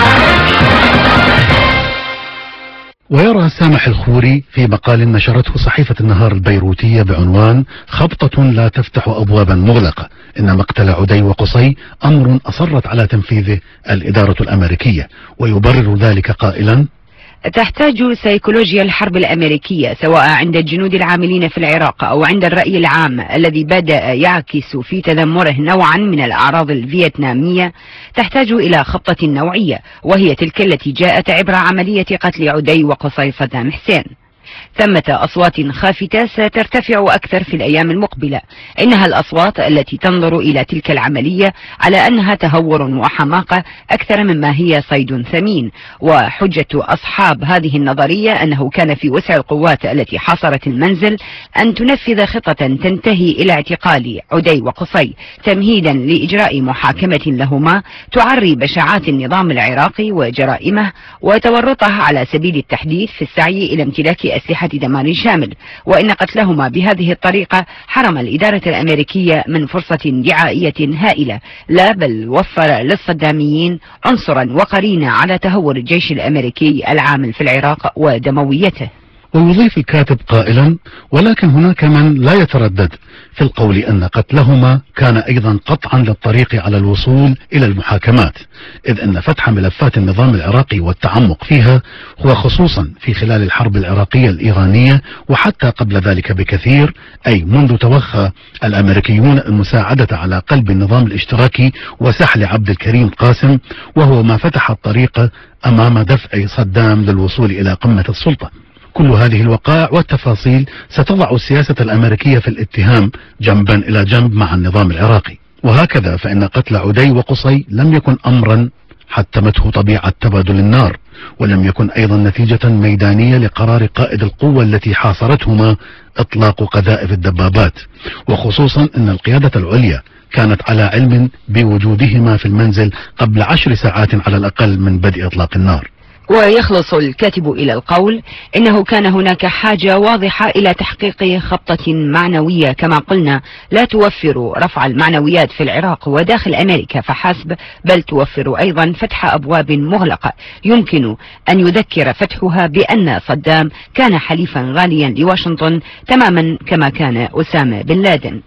ويرى سامح الخوري في مقال نشرته صحيفة النهار البيروتية بعنوان خبطة لا تفتح أبوابا مغلقة، إن مقتل عدي وقصي أمر أصرت على تنفيذه الإدارة الأمريكية، ويبرر ذلك قائلا: تحتاج سيكولوجيا الحرب الأمريكية سواء عند الجنود العاملين في العراق أو عند الرأي العام الذي بدأ يعكس في تذمره نوعا من الأعراض الفيتنامية، تحتاج إلى خبطة نوعية، وهي تلك التي جاءت عبر عملية قتل عدي وقصي صدام حسين. ثمة أصوات خافتة سترتفع أكثر في الأيام المقبلة، إنها الأصوات التي تنظر إلى تلك العملية على أنها تهور وحماقة أكثر مما هي صيد ثمين، وحجة أصحاب هذه النظرية أنه كان في وسع القوات التي حاصرت المنزل أن تنفذ خطة تنتهي إلى اعتقال عدي وقصي تمهيدا لإجراء محاكمة لهما تعري بشاعات النظام العراقي وجرائمه وتورطه على سبيل التحديث في السعي إلى امتلاك أسلحة دمار شامل، وإن قتلهما بهذه الطريقة حرم الإدارة الأمريكية من فرصة دعائية هائلة، لا بل وفر للصداميين عنصرا وقرينة على تهور الجيش الأمريكي العامل في العراق ودمويته. ويضيف الكاتب قائلا: ولكن هناك من لا يتردد في القول أن قتلهما كان أيضا قطعا للطريق على الوصول إلى المحاكمات، إذ أن فتح ملفات النظام العراقي والتعمق فيها هو خصوصا في خلال الحرب العراقية الإيرانية وحتى قبل ذلك بكثير، أي منذ توخى الأمريكيون المساعدة على قلب النظام الاشتراكي وسحل عبد الكريم قاسم، وهو ما فتح الطريق أمام دفع صدام للوصول إلى قمة السلطة. كل هذه الوقائع والتفاصيل ستضع السياسة الأمريكية في الاتهام جنبا إلى جنب مع النظام العراقي. وهكذا فإن قتل عدي وقصي لم يكن أمرا حتمته طبيعة تبادل النار، ولم يكن أيضا نتيجة ميدانية لقرار قائد القوة التي حاصرتهما إطلاق قذائف الدبابات، وخصوصا أن القيادة العليا كانت على علم بوجودهما في المنزل قبل عشر ساعات على الأقل من بدء إطلاق النار. ويخلص الكاتب إلى القول إنه كان هناك حاجة واضحة إلى تحقيق خبطة معنوية كما قلنا لا توفر رفع المعنويات في العراق وداخل أمريكا فحسب، بل توفر أيضا فتح أبواب مغلقة يمكن أن يذكر فتحها بأن صدام كان حليفا غاليا لواشنطن تماما كما كان أسامة بن لادن.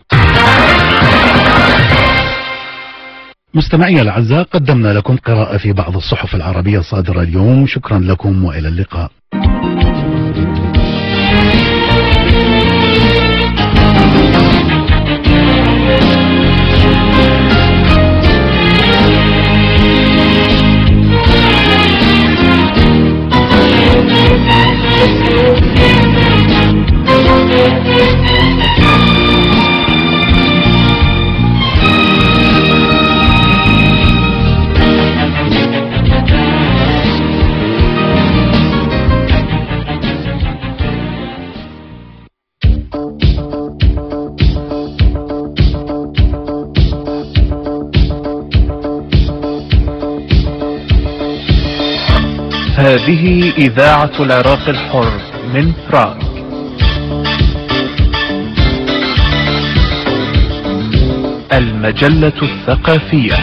مستمعي الأعزاء، قدمنا لكم قراءة في بعض الصحف العربية الصادرة اليوم. شكرا لكم وإلى اللقاء. هذه إذاعة العراق الحر من براغ. المجلة الثقافية.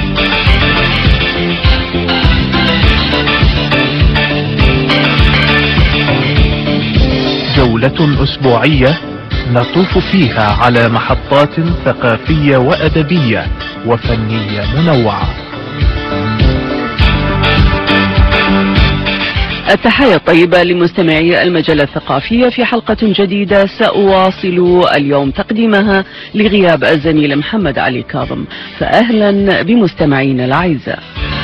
جولة أسبوعية نطوف فيها على محطات ثقافية وأدبية وفنية منوعة. التحية الطيبة لمستمعي المجلة الثقافية في حلقة جديدة سأواصل اليوم تقديمها لغياب الزميل محمد علي كاظم، فأهلا بمستمعينا الأعزاء.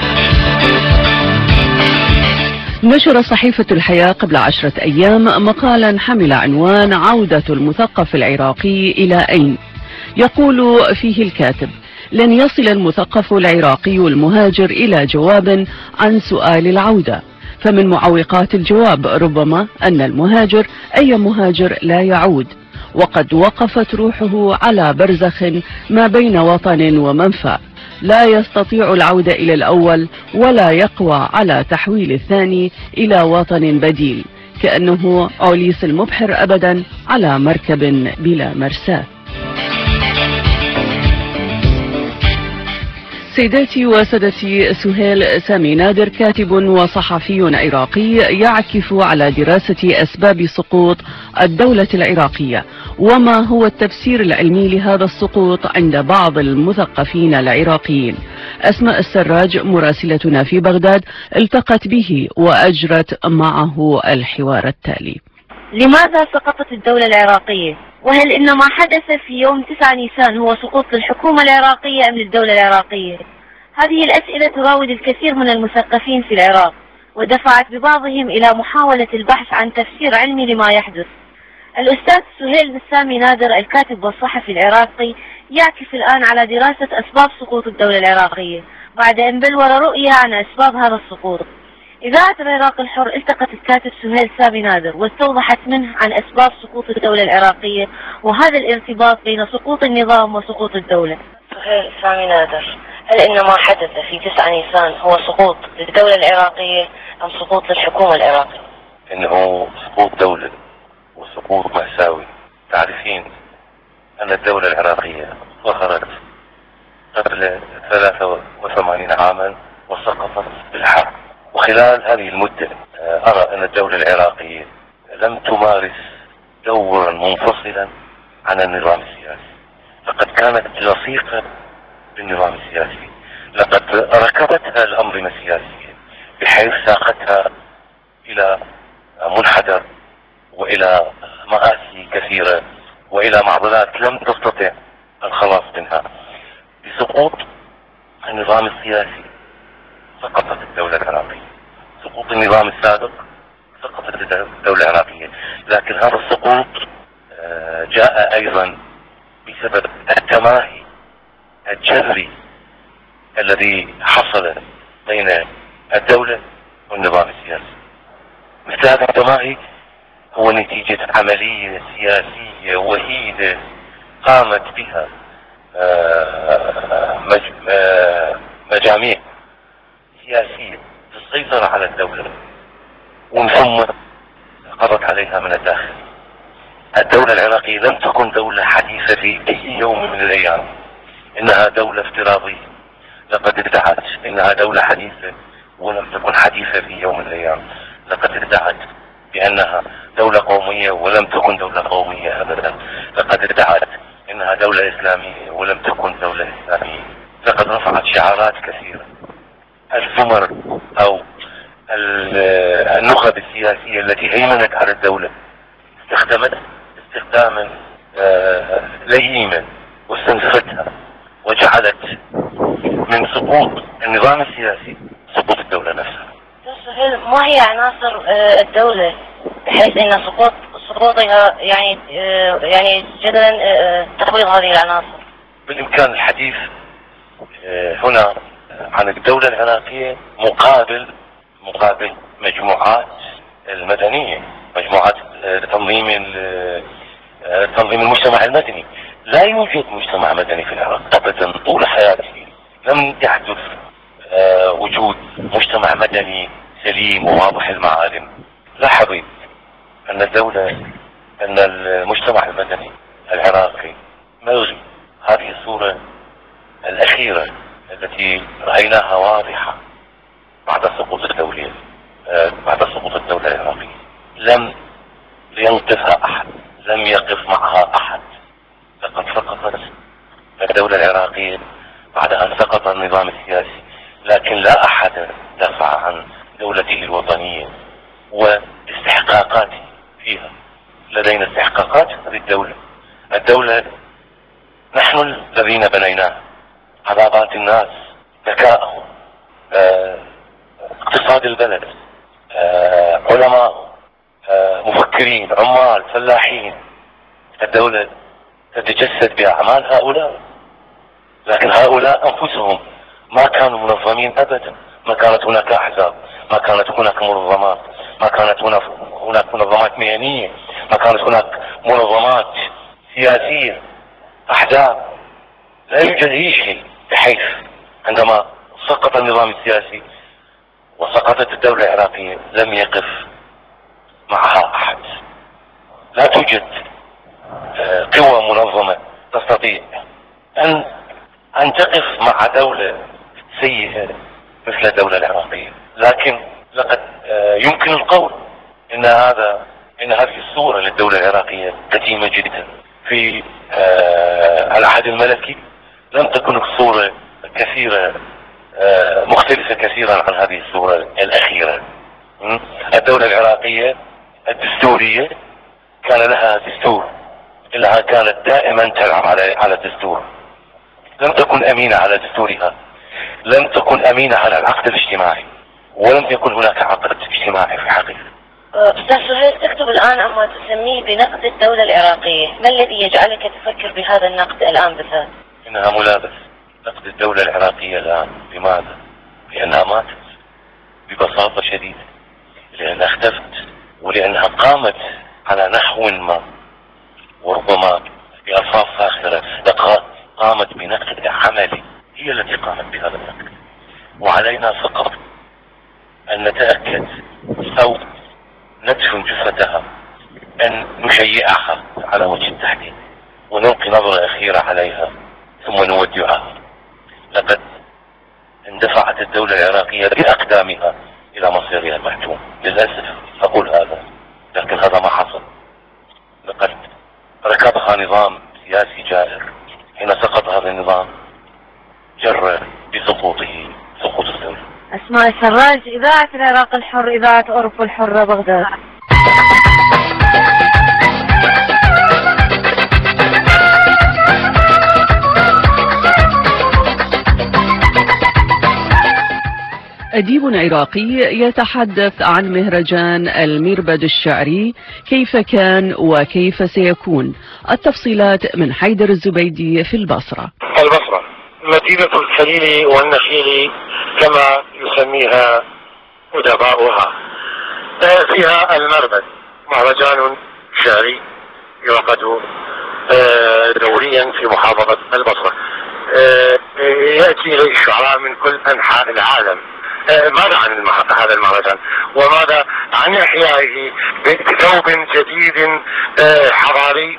نشر صحيفة الحياة قبل عشرة أيام مقالا حمل عنوان عودة المثقف العراقي إلى أين؟ يقول فيه الكاتب: لن يصل المثقف العراقي المهاجر إلى جواب عن سؤال العودة، فمن معوقات الجواب ربما أن المهاجر أي مهاجر لا يعود، وقد وقفت روحه على برزخ ما بين وطن ومنفى، لا يستطيع العودة إلى الأول ولا يقوى على تحويل الثاني إلى وطن بديل، كأنه أوليس المبحر أبدا على مركب بلا مرساة. سيداتي وسادتي، سهيل سامي نادر كاتب وصحفي عراقي يعكف على دراسة أسباب سقوط الدولة العراقية، وما هو التفسير العلمي لهذا السقوط عند بعض المثقفين العراقيين. أسماء السراج مراسلتنا في بغداد التقت به وأجرت معه الحوار التالي. لماذا سقطت الدولة العراقية؟ وهل إن ما حدث في يوم تسعة نيسان هو سقوط للحكومة العراقية أم للدولة العراقية؟ هذه الأسئلة تراود الكثير من المثقفين في العراق، ودفعت ببعضهم إلى محاولة البحث عن تفسير علمي لما يحدث. الأستاذ سهيل سامي نادر الكاتب والصحفي العراقي يعكف الآن على دراسة أسباب سقوط الدولة العراقية بعد أن بلور رؤية عن أسباب هذا السقوط. إذاعة العراق الحر التقت الكاتب سهيل سامي نادر واستوضحت منه عن أسباب سقوط الدولة العراقية وهذا الارتباط بين سقوط النظام وسقوط الدولة. سهيل سامي نادر، هل إن ما حدث في تسعة نيسان هو سقوط للدولة العراقية أم سقوط للحكومة العراقية؟ إنه سقوط دولة وسقوط مأساوي. تعرفين أن الدولة العراقية ظهرت قبل ثلاثة وثمانين عاما وسقطت بالحرب، وخلال هذه المدة أرى أن الدولة العراقية لم تمارس دورا منفصلا عن النظام السياسي، لقد كانت لصيقة بالنظام السياسي، لقد ركبتها الأنظمة السياسية بحيث ساقتها إلى منحدر وإلى مآسي كثيرة وإلى معضلات لم تستطع الخلاص منها. بسقوط النظام السياسي سقطت الدولة العراقية، سقوط النظام السابق سقطت الدولة العراقية، لكن هذا السقوط جاء أيضا بسبب التماهي الجذري الذي حصل بين الدولة والنظام السياسي. مثل هذا التماهي هو نتيجة عملية سياسية وحيدة قامت بها مجاميع سياسية للسيطرة على الدولة، ومن ثم قضت عليها من الداخل. الدولة العراقية لم تكن دولة حديثة في أي يوم من الأيام، إنها دولة افتراضية. لقد ادعت إنها دولة حديثة ولم تكن حديثة في يوم من الأيام. لقد ادعت بأنها دولة قومية ولم تكن دولة قومية أبدا. لقد ادعت إنها دولة إسلامية ولم تكن دولة إسلامية. لقد رفعت شعارات كثيرة. الزمر أو النخب السياسية التي هيمنت على الدولة استخدمت استخداما لئيما واستنزفتها، وجعلت من سقوط النظام السياسي سقوط الدولة نفسها. سهيل، ما هي عناصر الدولة بحيث ان سقوط سقوطها يعني يعني جدا تحويض هذه العناصر؟ بالامكان الحديث هنا عن الدولة العراقية مقابل مقابل مجموعات المدنية، مجموعات تنظيم تنظيم المجتمع المدني. لا يوجد مجتمع مدني في العراق ابدا طول حياتي. لم يحدث وجود مجتمع مدني سليم وواضح المعالم. لاحظي ان الدولة ان المجتمع المدني العراقي ملغي. هذه الصورة الاخيرة التي رأيناها واضحة بعد سقوط الدولة بعد سقوط الدولة العراقية. لم ينقذها احد، لم يقف معها احد. لقد سقطت الدولة العراقية بعد ان سقط النظام السياسي، لكن لا احد دافع عن دولته الوطنية واستحقاقاته فيها. لدينا استحقاقات للدولة. الدولة نحن الذين بنيناها. عضلات الناس، ذكائهم، اه، اقتصاد البلد، اه، علماء، اه، مفكرين، عمال، فلاحين. الدولة تتجسد بأعمال هؤلاء، لكن هؤلاء أنفسهم ما كانوا منظمين أبدا. ما كانت هناك أحزاب، ما كانت هناك منظمات، ما كانت هناك منظمات مهنية، ما كانت هناك منظمات سياسية، أحزاب. لا يوجد أي شيء، بحيث عندما سقط النظام السياسي وسقطت الدولة العراقية لم يقف معها أحد. لا توجد قوى منظمة تستطيع أن أن تقف مع دولة سيئة مثل الدولة العراقية. لكن لقد يمكن القول إن هذا إن هذه الصورة للدولة العراقية قديمة جدا. في العهد الملكي لم تكن الصورة كثيرة مختلفة كثيرا عن هذه الصورة الأخيرة. الدولة العراقية الدستورية كان لها دستور، إنها كانت دائما تلعب على على الدستور. لم تكن أمينة على دستورها، لم تكن أمينة على العقد الاجتماعي، ولم يكن هناك عقد اجتماعي في حقيقة. أستاذ سهيل، تكتب الآن عما تسميه بنقد الدولة العراقية. ما الذي يجعلك تفكر بهذا النقد الآن بالذات؟ إنها ملابس. نقد الدولة العراقية الآن لماذا؟ لأنها ماتت ببساطة شديدة، لأنها اختفت، ولأنها قامت على نحو ما وربما بألفاظ فاخرة قامت بنقد عملي. هي التي قامت بهذا النقد، وعلينا فقط أن نتأكد أو ندفن جثتها، أن نشيعها على وجه التحديد ونلقي نظرة أخيرة عليها ثم نودعها. لقد اندفعت الدولة العراقية بأقدامها إلى مصيرها المحتوم. للأسف أقول هذا، لكن هذا ما حصل. لقد ركبها نظام سياسي جائر. حين سقط هذا النظام جر بسقوطه سقوط الدولة. أسماء السراج، إذاعة العراق الحر، إذاعة أوروبا الحرة، بغداد. أديب عراقي يتحدث عن مهرجان المربد الشعري، كيف كان وكيف سيكون. التفصيلات من حيدر الزبيدي في البصرة. البصرة مدينة الخليل والنخيل كما يسميها أدباؤها. فيها المربد، مهرجان شعري يعقد دوريا في محافظة البصرة، يأتي إليه الشعراء من كل أنحاء العالم. ماذا عن هذا المهرجان وماذا عن إحيائه بثوب جديد حضاري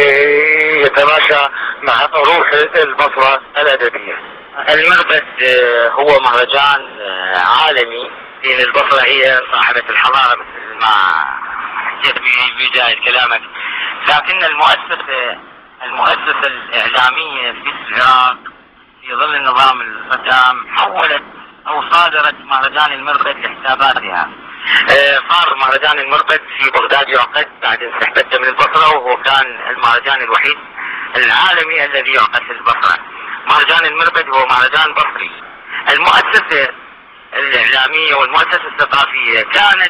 يتماشى مع روح البصرة الأدبية؟ المربد هو مهرجان عالمي، لأن البصرة هي صاحبة الحضارة مثل ما حكيت في بداية كلامك، لكن المؤسسة المؤسسة الإعلامية في العراق في ظل النظام القدام حولت أو صادرت مهرجان المربد لحساباتها. صار مهرجان المربد في بغداد يعقد بعد استحدثه من البصرة، وهو كان المهرجان الوحيد العالمي الذي يعقد في البصرة. مهرجان المربد هو مهرجان بصري. المؤسسة الإعلامية والمؤسسة الثقافية كانت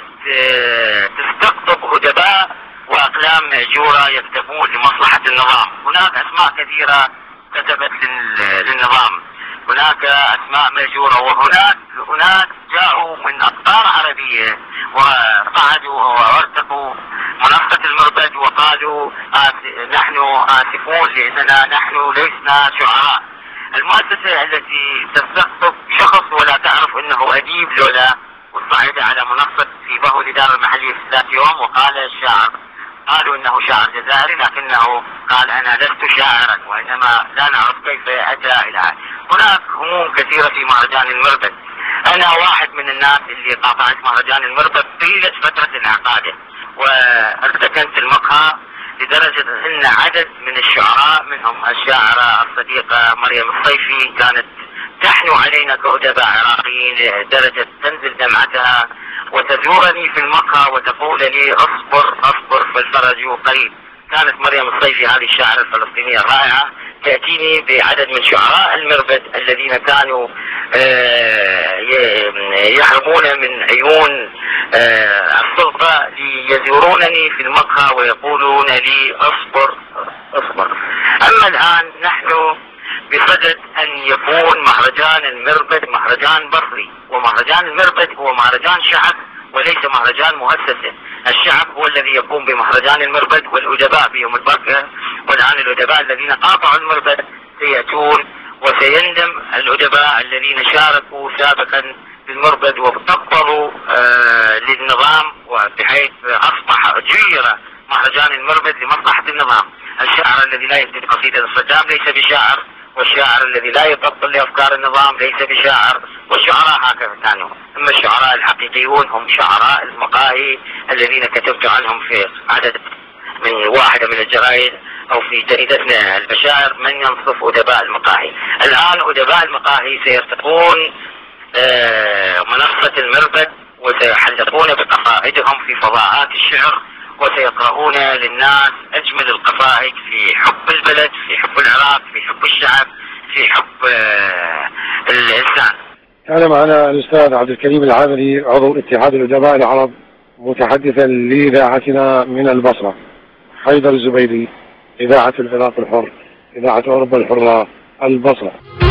تستقطب أدباء وأقلام مأجورة يكتبون لمصلحة النظام. هناك أسماء كثيرة كتبت للنظام، هناك أسماء مأجورة، وهناك هناك جاءوا من أقطار عربية وقعدوا وارتقوا منصة المربد وقالوا نحن آسفون لأننا نحن لسنا شعراء. المؤسسة التي تستقطب شخص ولا تعرف أنه أديب لولا وصعد على منصة في بهو الإدارة المحلية في ذات يوم وقال الشاعر، قالوا انه شاعر جزائري لكنه قال انا لست شاعرا، وانما لا نعرف كيف اتى الى هذا. هناك هموم كثيره في مهرجان المربد. انا واحد من الناس اللي قاطعت مهرجان المربد طيله فتره انعقاده، وارتكنت المقهى لدرجه ان عدد من الشعراء منهم الشاعره الصديقه مريم الصيفي كانت تحنو علينا كأدباء عراقيين لدرجه تنزل دمعتها وتزورني في المقهى وتقول لي اصبر اصبر فالفرج قريب. كانت مريم الصيفي هذه الشاعرة الفلسطينية الرائعة تأتيني بعدد من شعراء المربد الذين كانوا يحرمون من عيون السلطة ليزورونني في المقهى ويقولون لي اصبر اصبر. اما الان نحن بصدد ان يكون مهرجان المربد مهرجان بصري، ومهرجان المربد هو مهرجان شعب وليس مهرجان مؤسسة. الشعب هو الذي يقوم بمهرجان المربد والأدباء بيوم البركة، والآن الأدباء الذين قاطعوا المربد سيأتون وسيندم الأدباء الذين شاركوا سابقا في المربد وطبقوا آه للنظام، وبحيث أصبح جير مهرجان المربد لمصلحة النظام. الشاعر الذي لا يكتب قصيدة الصدام ليس بشاعر، والشاعر الذي لا يطبق لأفكار النظام ليس بشاعر، والشعراء هكذا كانوا. أما الشعراء الحقيقيون هم شعراء المقاهي الذين كتبت عنهم في عدد من واحدة من الجرائد أو في جريدتنا البشائر من ينصف أدباء المقاهي. الآن أدباء المقاهي سيرتقون منصة المربد وسيحلقون بقصائدهم في فضاءات الشعر، وسيقرؤون للناس أجمل القصائد في حب البلد، في حب العراق، في حب الشعب، في حب الإنسان. كان معنا الأستاذ عبد الكريم العامري عضو اتحاد الأدباء العرب متحدثا لإذاعتنا من البصرة. حيدر الزبيدي، إذاعة العراق الحر، إذاعة أوروبا الحرة، البصرة.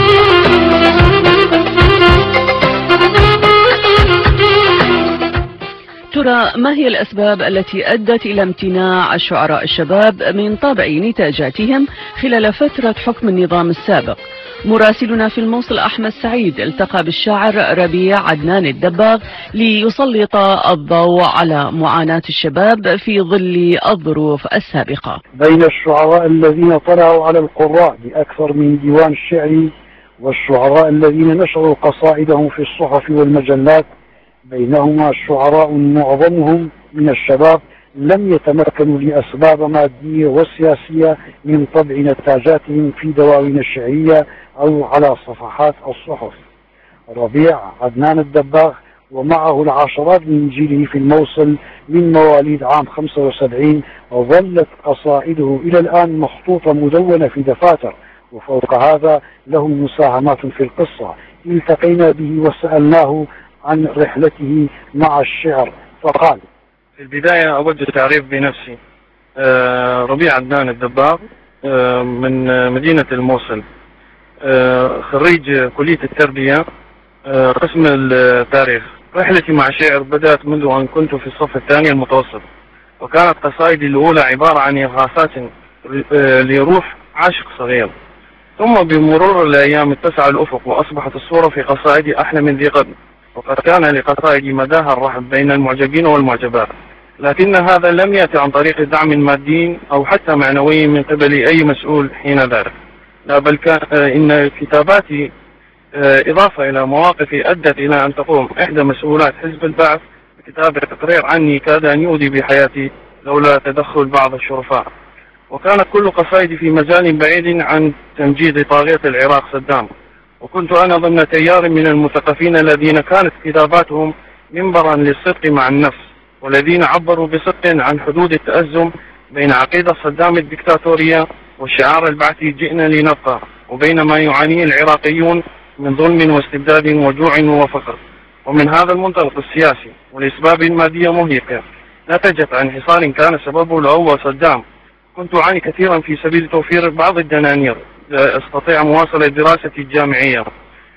ترى ما هي الأسباب التي أدت إلى امتناع الشعراء الشباب من طبع نتاجاتهم خلال فترة حكم النظام السابق؟ مراسلنا في الموصل أحمد سعيد التقى بالشاعر ربيع عدنان الدباغ ليسلط الضوء على معاناة الشباب في ظل الظروف السابقة. بين الشعراء الذين طلعوا على القراء بأكثر من ديوان الشعر والشعراء الذين نشروا قصائدهم في الصحف والمجلات، بينهما شعراء معظمهم من الشباب لم يتمكنوا لأسباب مادية وسياسية من طبع نتاجاتهم في دواوين الشعرية أو على صفحات الصحف. ربيع عدنان الدباغ ومعه العشرات من جيله في الموصل من مواليد عام خمسة وسبعين، وظلت قصائده إلى الآن مخطوطة مدونة في دفاتر، وفوق هذا له مساهمات في القصة. التقينا به وسألناه عن رحلته مع الشعر فقال: في البداية أود التعريف بنفسي. ربيع عدنان الدباغ من مدينة الموصل، خريج كلية التربية قسم التاريخ. رحلتي مع الشعر بدأت منذ أن كنت في الصف الثاني المتوسط، وكانت قصائدي الأولى عبارة عن إرهاصات لروح عاشق صغير. ثم بمرور الأيام اتسع الأفق وأصبحت الصورة في قصائدي أحلى من ذي قبل، وقد كان لقصائدي مداها الرحب بين المعجبين والمعجبات، لكن هذا لم يأتي عن طريق دعم مادي أو حتى معنوي من قبل أي مسؤول حين ذلك، لا بل كان إن كتاباتي إضافة إلى مواقفي أدت إلى أن تقوم إحدى مسؤولات حزب البعث بكتابة تقرير عني كاد أن يؤذي بحياتي لولا تدخل بعض الشرفاء. وكانت كل قصائدي في مجال بعيد عن تمجيد طاغية العراق صدام، وكنت أنا ضمن تيار من المثقفين الذين كانت كتاباتهم منبرا للصدق مع النفس، والذين عبروا بصدق عن حدود التأزم بين عقيدة صدام الدكتاتورية والشعار البعثي جئنا لنبقى، وبين ما يعانيه العراقيون من ظلم واستبداد وجوع وفقر. ومن هذا المنطلق السياسي ولأسباب مادية مهلكة نتجت عن حصار كان سببه الأول صدام، كنت أعاني كثيرا في سبيل توفير بعض الدنانير استطيع مواصلة دراستي الجامعية،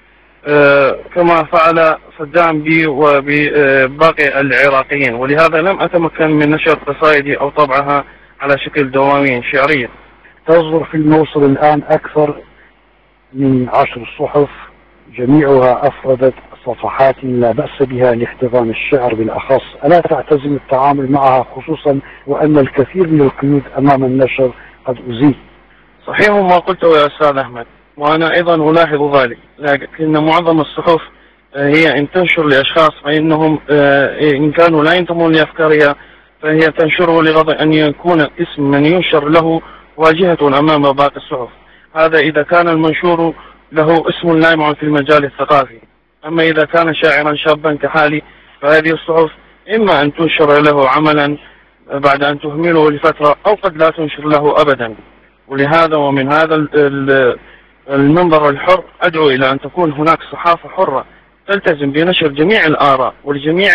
أه كما فعل صدام بي وبباقي العراقيين، ولهذا لم أتمكن من نشر قصائدي أو طبعها على شكل دواوين شعرية. تصدر في الموصل الآن أكثر من عشر صحف، جميعها أفردت صفحات لا بأس بها لاحتضان الشعر بالأخص، ألا تعتزم التعامل معها خصوصا وأن الكثير من القيود أمام النشر قد أزيل؟ صحيح ما قلته يا أستاذ أحمد، وأنا أيضا ألاحظ ذلك، لكن معظم الصحف هي إن تنشر لأشخاص فإنهم إن كانوا لا ينتمون لأفكارها فهي تنشره لغض أن يكون اسم من ينشر له واجهة أمام باقي الصحف، هذا إذا كان المنشور له اسم لامع في المجال الثقافي. أما إذا كان شاعرا شابا كحالي فهذه الصحف إما أن تنشر له عملا بعد أن تهمله لفترة أو قد لا تنشر له أبدا. ولهذا ومن هذا المنبر الحر أدعو إلى أن تكون هناك صحافة حرة تلتزم بنشر جميع الآراء ولجميع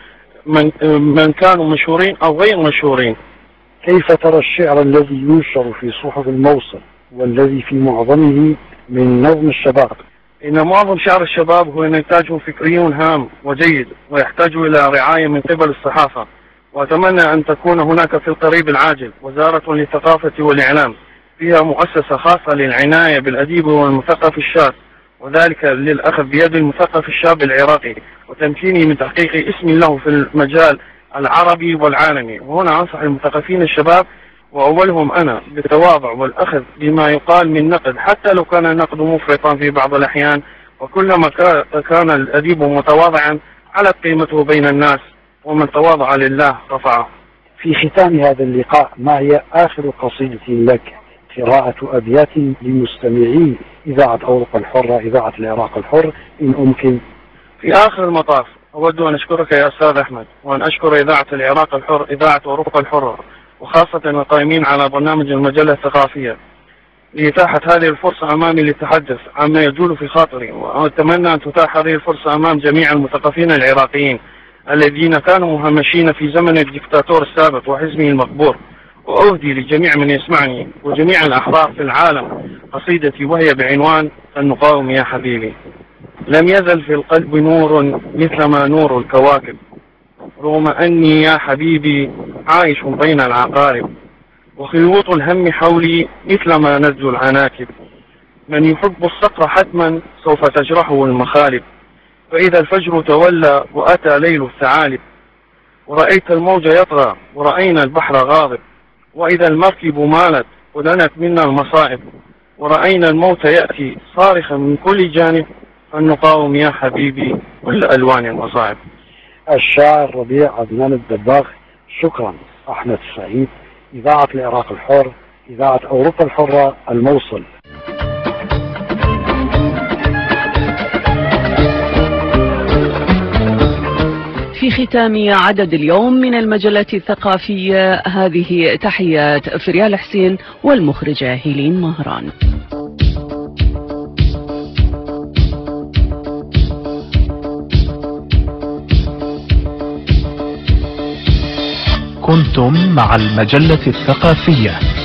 من, من كانوا مشهورين أو غير مشهورين. كيف ترى الشعر الذي ينشر في صحف الموصل والذي في معظمه من نظم الشباب؟ إن معظم شعر الشباب هو نتاج فكري هام وجيد ويحتاج إلى رعاية من قبل الصحافة، وأتمنى أن تكون هناك في القريب العاجل وزارة للثقافة والإعلام فيها مؤسسة خاصة للعناية بالأديب والمثقف الشاب، وذلك للأخذ بيد المثقف الشاب العراقي وتمكينه من تحقيق اسم له في المجال العربي والعالمي. وهنا أنصح المثقفين الشباب وأولهم أنا بالتواضع والأخذ بما يقال من نقد حتى لو كان النقد مفرطا في بعض الأحيان، وكلما كان الأديب متواضعا علت قيمته بين الناس، ومن تواضع لله رفعه. في ختام هذا اللقاء، ما هي آخر قصيدة لك قراءة أبيات لمستمعي إذاعة أوروبا الحرة إذاعة العراق الحر إن أمكن؟ في آخر المطاف أود أن أشكرك يا أستاذ أحمد، وأن أشكر إذاعة العراق الحر إذاعة أوروبا الحرة، وخاصة القائمين على برنامج المجلة الثقافية لإتاحة هذه الفرصة أمامي للتحدث عما يجول في خاطري، وأتمنى أن تتاح هذه الفرصة أمام جميع المثقفين العراقيين الذين كانوا مهمشين في زمن الدكتاتور السابق وحزبه المقبور. وأهدي لجميع من يسمعني وجميع الأحرار في العالم قصيدتي وهي بعنوان النقاوم يا حبيبي. لم يزل في القلب نور مثل ما نور الكواكب، رغم أني يا حبيبي عايش بين العقارب، وخيوط الهم حولي مثل ما نزل العناكب. من يحب الصقر حتما سوف تجرحه المخالب، فإذا الفجر تولى وأتى ليل الثعالب، ورأيت الموج يطغى ورأينا البحر غاضب، وإذا المركب مالت ودنت منا المصائب، ورأينا الموت يأتي صارخا من كل جانب، فلنقاوم يا حبيبي كل ألوان المصائب. الشاعر ربيع عدنان الدباغ، شكرا. أحمد السعيد، إذاعة العراق الحر إذاعة أوروبا الحرة الموصل. في ختام عدد اليوم من المجلة الثقافية، هذه تحيات فريال حسين والمخرجة هيلين مهران. كنتم مع المجلة الثقافية.